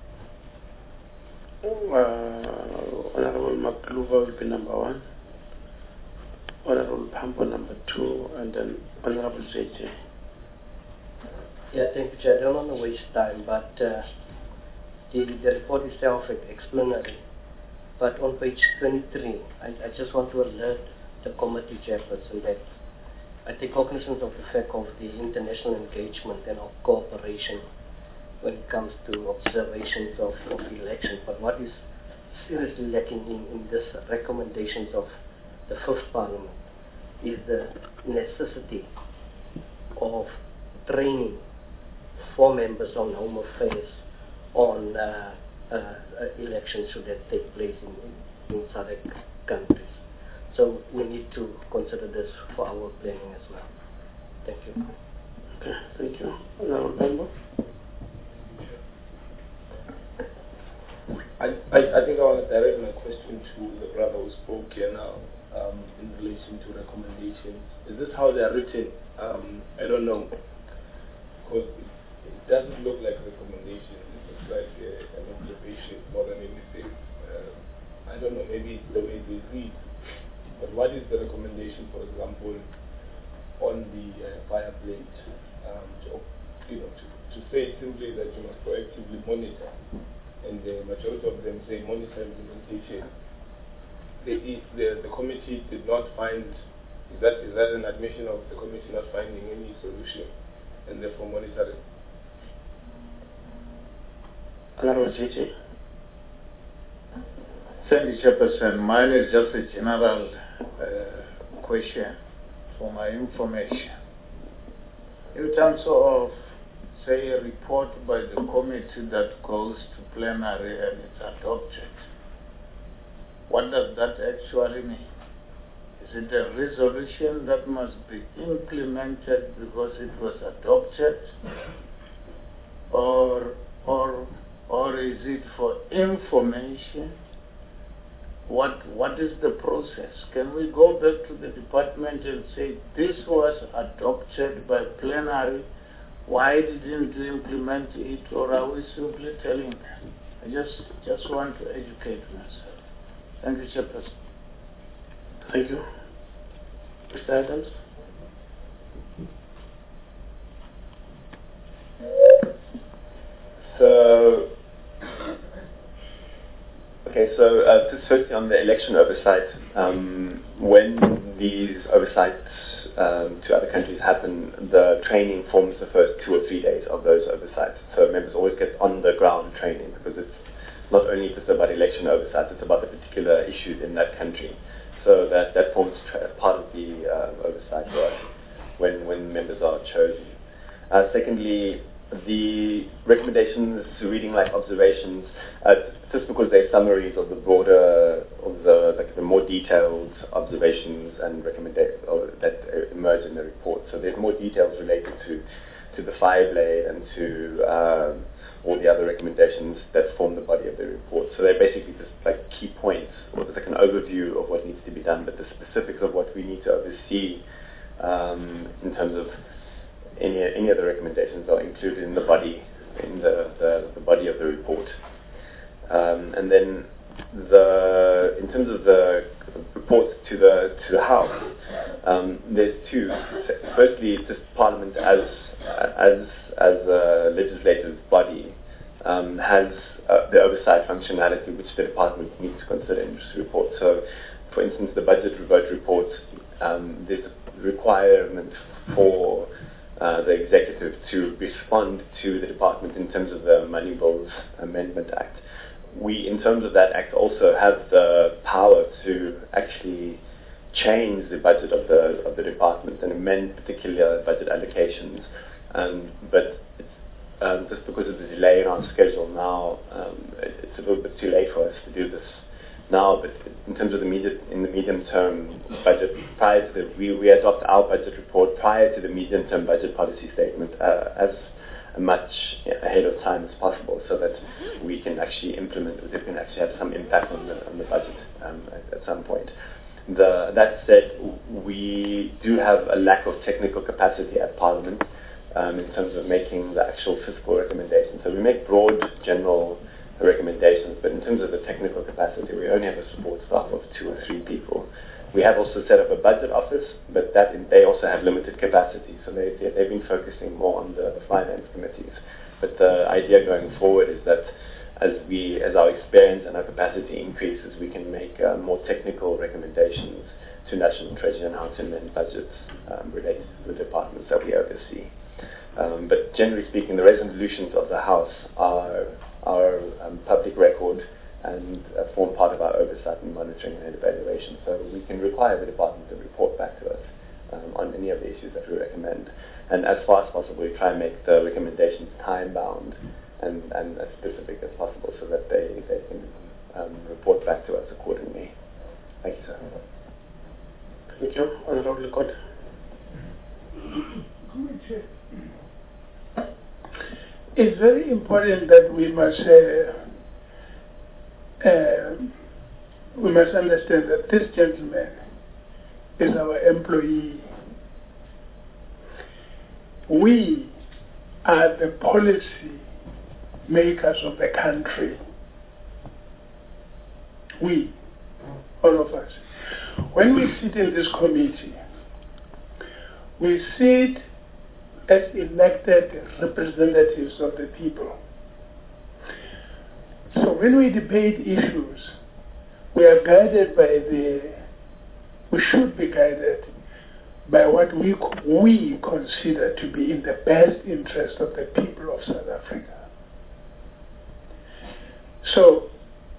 Makluva will be number 1, Honorable Pambo number 2, and then Honorable JJ. Yeah, thank you, Chair. I don't want to waste time, but the report itself is explanatory. But on page 23, I just want to alert the committee chairperson that I take cognizance of the fact of the international engagement and of cooperation when it comes to observations of elections. But what is seriously lacking in this recommendations of the Fifth Parliament is the necessity of training for members on Home Affairs on elections should that take place in SADC countries. So we need to consider this for our planning as well. Thank you. Okay, thank you. Honorable Pambo? I think I want to direct my question to the brother who spoke here now in relation to recommendations. Is this how they are written? I don't know. Because it doesn't look like a recommendation. It looks like an observation more than anything. I don't know, maybe it's the way they read. But what is the recommendation, for example, on the fire blade? To say simply that you must proactively monitor, and the majority of them say monitor implementation. The committee did not find, is that an admission of the committee not finding any solution, and therefore monitoring? Honorable JJ. Thank you, Chairperson. Mine is just a general question for my information. In terms of, say, a report by the committee that goes to plenary and it's adopted, what does that actually mean? Is it a resolution that must be implemented because it was adopted, or is it for information? What is the process? Can we go back to the department and say this was adopted by plenary? Why didn't you implement it, or are we simply telling them? I just want to educate myself. Thank you, Chairperson. Thank you. Mr. Adams? So just firstly on the election oversight, when these oversights to other countries happen, the training forms the first 2 or 3 days of those oversights. So members always get on the ground training, because it's not only just about election oversight, it's about the particular issues in that country. So that forms part of the oversight work when members are chosen. Secondly, the recommendations reading like observations, just because they're summaries of the broader, of the more detailed observations and recommendations that emerge in the report. So there's more details related to the fire blade and to all the other recommendations that form the body of the report. So they're basically just like key points, or just like an overview of what needs to be done, but the specifics of what we need to oversee in terms of any other recommendations are included in the body, in the body of the report. And then in terms of the reports to the House, there's 2. Firstly, just Parliament as a legislative body has the oversight functionality which the department needs to consider in this report. So, for instance, the budget vote report, there's a requirement for the executive to respond to the department in terms of the Money Bills Amendment Act. We, in terms of that act, also have the power to actually change the budget of the department and amend particular budget allocations. But it's, just because of the delay in our schedule now, it's a little bit too late for us to do this now. But in terms of the medium-term budget, prior to we adopt our budget report prior to the medium-term budget policy statement as much ahead of time as possible, so that we can actually implement it, we can actually have some impact on the budget at some point. That said, we do have a lack of technical capacity at Parliament in terms of making the actual fiscal recommendations. So we make broad, general recommendations, but in terms of the technical capacity, we only have a support staff of 2 or 3 people. We have also set up a budget office, but they also have limited capacity, so they've been focusing more on the finance committees. But the idea going forward is that as our experience and our capacity increases, we can make more technical recommendations to National Treasury on how to amend budgets related to the departments that we oversee. But generally speaking, the resolutions of the House are public record and form part of our oversight and monitoring and evaluation. So we can require the department to report back to us on any of the issues that we recommend. And as far as possible, we try and make the recommendations time-bound and as specific as possible so that they can report back to us accordingly. Thank you, sir. Thank you. Honorable Lekota. It's very important that we must understand that this gentleman is our employee. We are the policy makers of the country. We, all of us. When we sit in this committee, we sit as elected representatives of the people. So when we debate issues, we are guided by we should be guided by what we consider to be in the best interest of the people of South Africa. So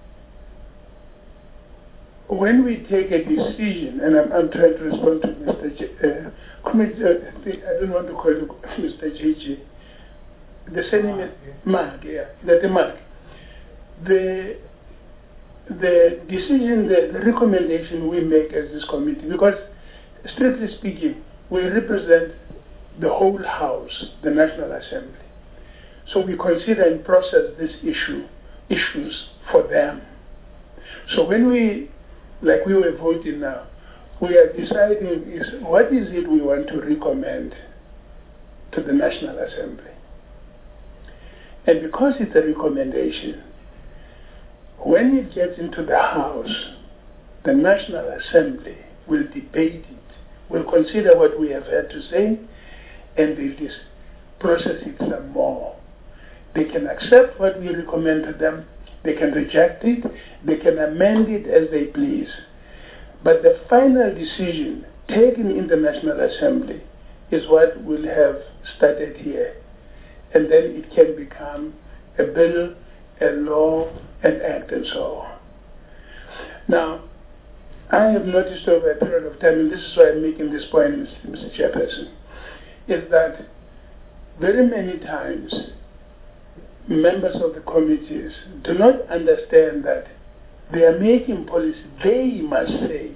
when we take a decision, and I'm trying to respond to Mr. I don't want to call you Mr. JJ. The surname is Mark, yeah. Mark. The decision, the recommendation we make as this committee, because strictly speaking, we represent the whole House, the National Assembly. So we consider and process these issues for them. So when we were voting now, we are deciding what is it we want to recommend to the National Assembly. And because it's a recommendation, when it gets into the House, the National Assembly will debate it, will consider what we have had to say, and they will process it some more. They can accept what we recommend to them, they can reject it, they can amend it as they please. But the final decision taken in the National Assembly is what will have started here. And then it can become a bill, a law, an act, and so on. Now, I have noticed over a period of time, and this is why I'm making this point, Mr. Chairperson, is that very many times members of the committees do not understand that they are making policy, they must say,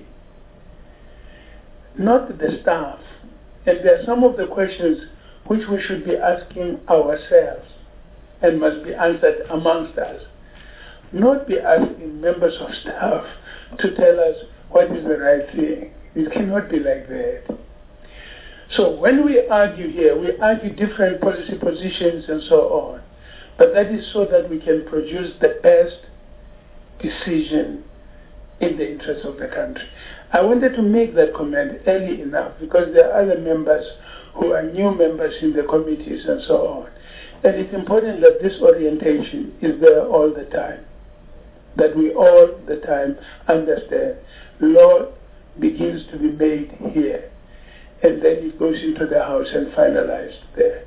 not the staff. And there are some of the questions which we should be asking ourselves and must be answered amongst us. Not be asking members of staff to tell us what is the right thing. It cannot be like that. So when we argue here, we argue different policy positions and so on. But that is so that we can produce the best decision in the interest of the country. I wanted to make that comment early enough because there are other members who are new members in the committees and so on. And it's important that this orientation is there all the time, that we all the time understand law begins to be made here and then it goes into the House and finalized there.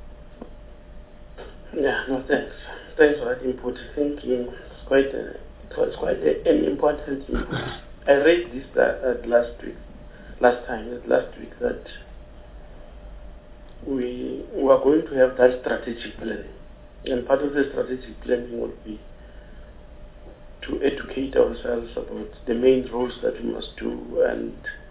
Yeah, no, thanks. Thanks for that input. I think it was quite an important input. I raised this last week that we are going to have that strategic planning. And part of the strategic planning will be to educate ourselves about the main roles that we must do, and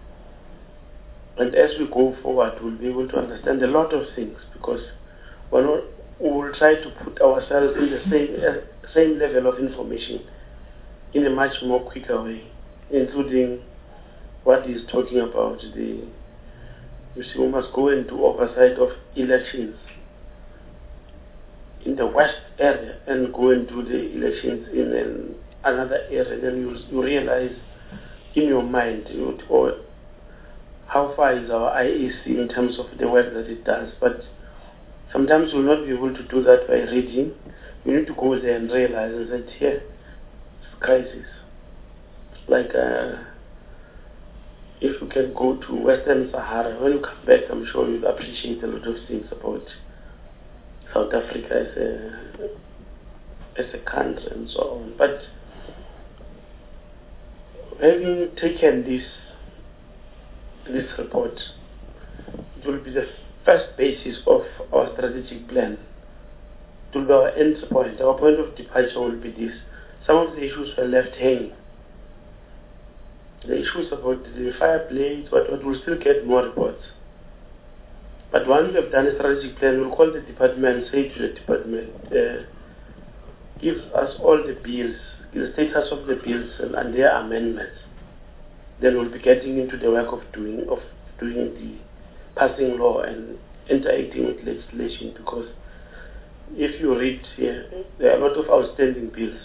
as we go forward we'll be able to understand a lot of things, because we will try to put ourselves in the same level of information in a much more quicker way, including what he's talking about. We must go into oversight of elections. in the west area and go and do the elections in another area, then you realize in your mind how far is our IEC in terms of the work that it does. But sometimes we'll not be able to do that by reading. You need to go there and realize that here, it's a crisis. Like if you can go to Western Sahara, when you come back, I'm sure you'll appreciate a lot of things about South Africa as a country and so on. But having taken this report, it will be the first basis of our strategic plan. It will be our end point. Our point of departure will be this. Some of the issues were left hanging. The issues about the fire blades, what we'll still get more reports. But once we have done a strategic plan, we'll call the department and say to the department, give us all the bills, the status of the bills and their amendments. Then we'll be getting into the work of doing the passing law and interacting with legislation, because if you read here, there are a lot of outstanding bills.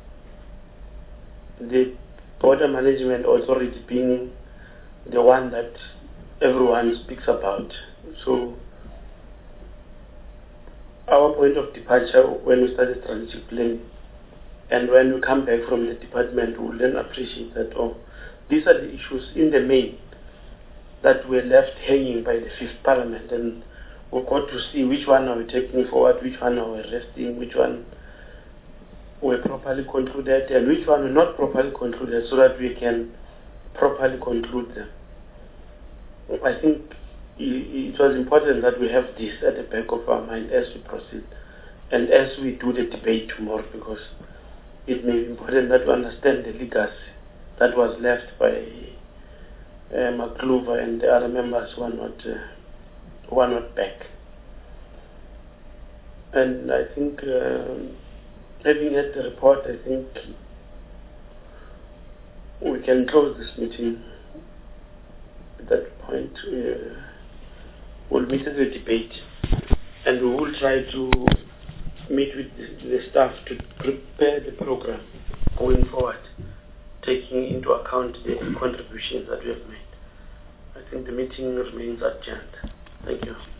The Border Management Authority being the one that everyone speaks about. So our point of departure when we start the strategic plan and when we come back from the department, we will then appreciate that, these are the issues in the main that were left hanging by the Fifth Parliament, and we've got to see which one are we taking forward, which one are we resting, which one were properly concluded, and which one were not properly concluded, so that we can properly conclude them. I think it was important that we have this at the back of our mind as we proceed and as we do the debate tomorrow, because it may be important that we understand the legacy that was left by McCluver and the other members who are not back. And I think having had the report, I think we can close this meeting at that point. We'll meet at the debate, and we will try to meet with the staff to prepare the program going forward, taking into account the contributions that we have made. I think the meeting remains adjourned. Thank you.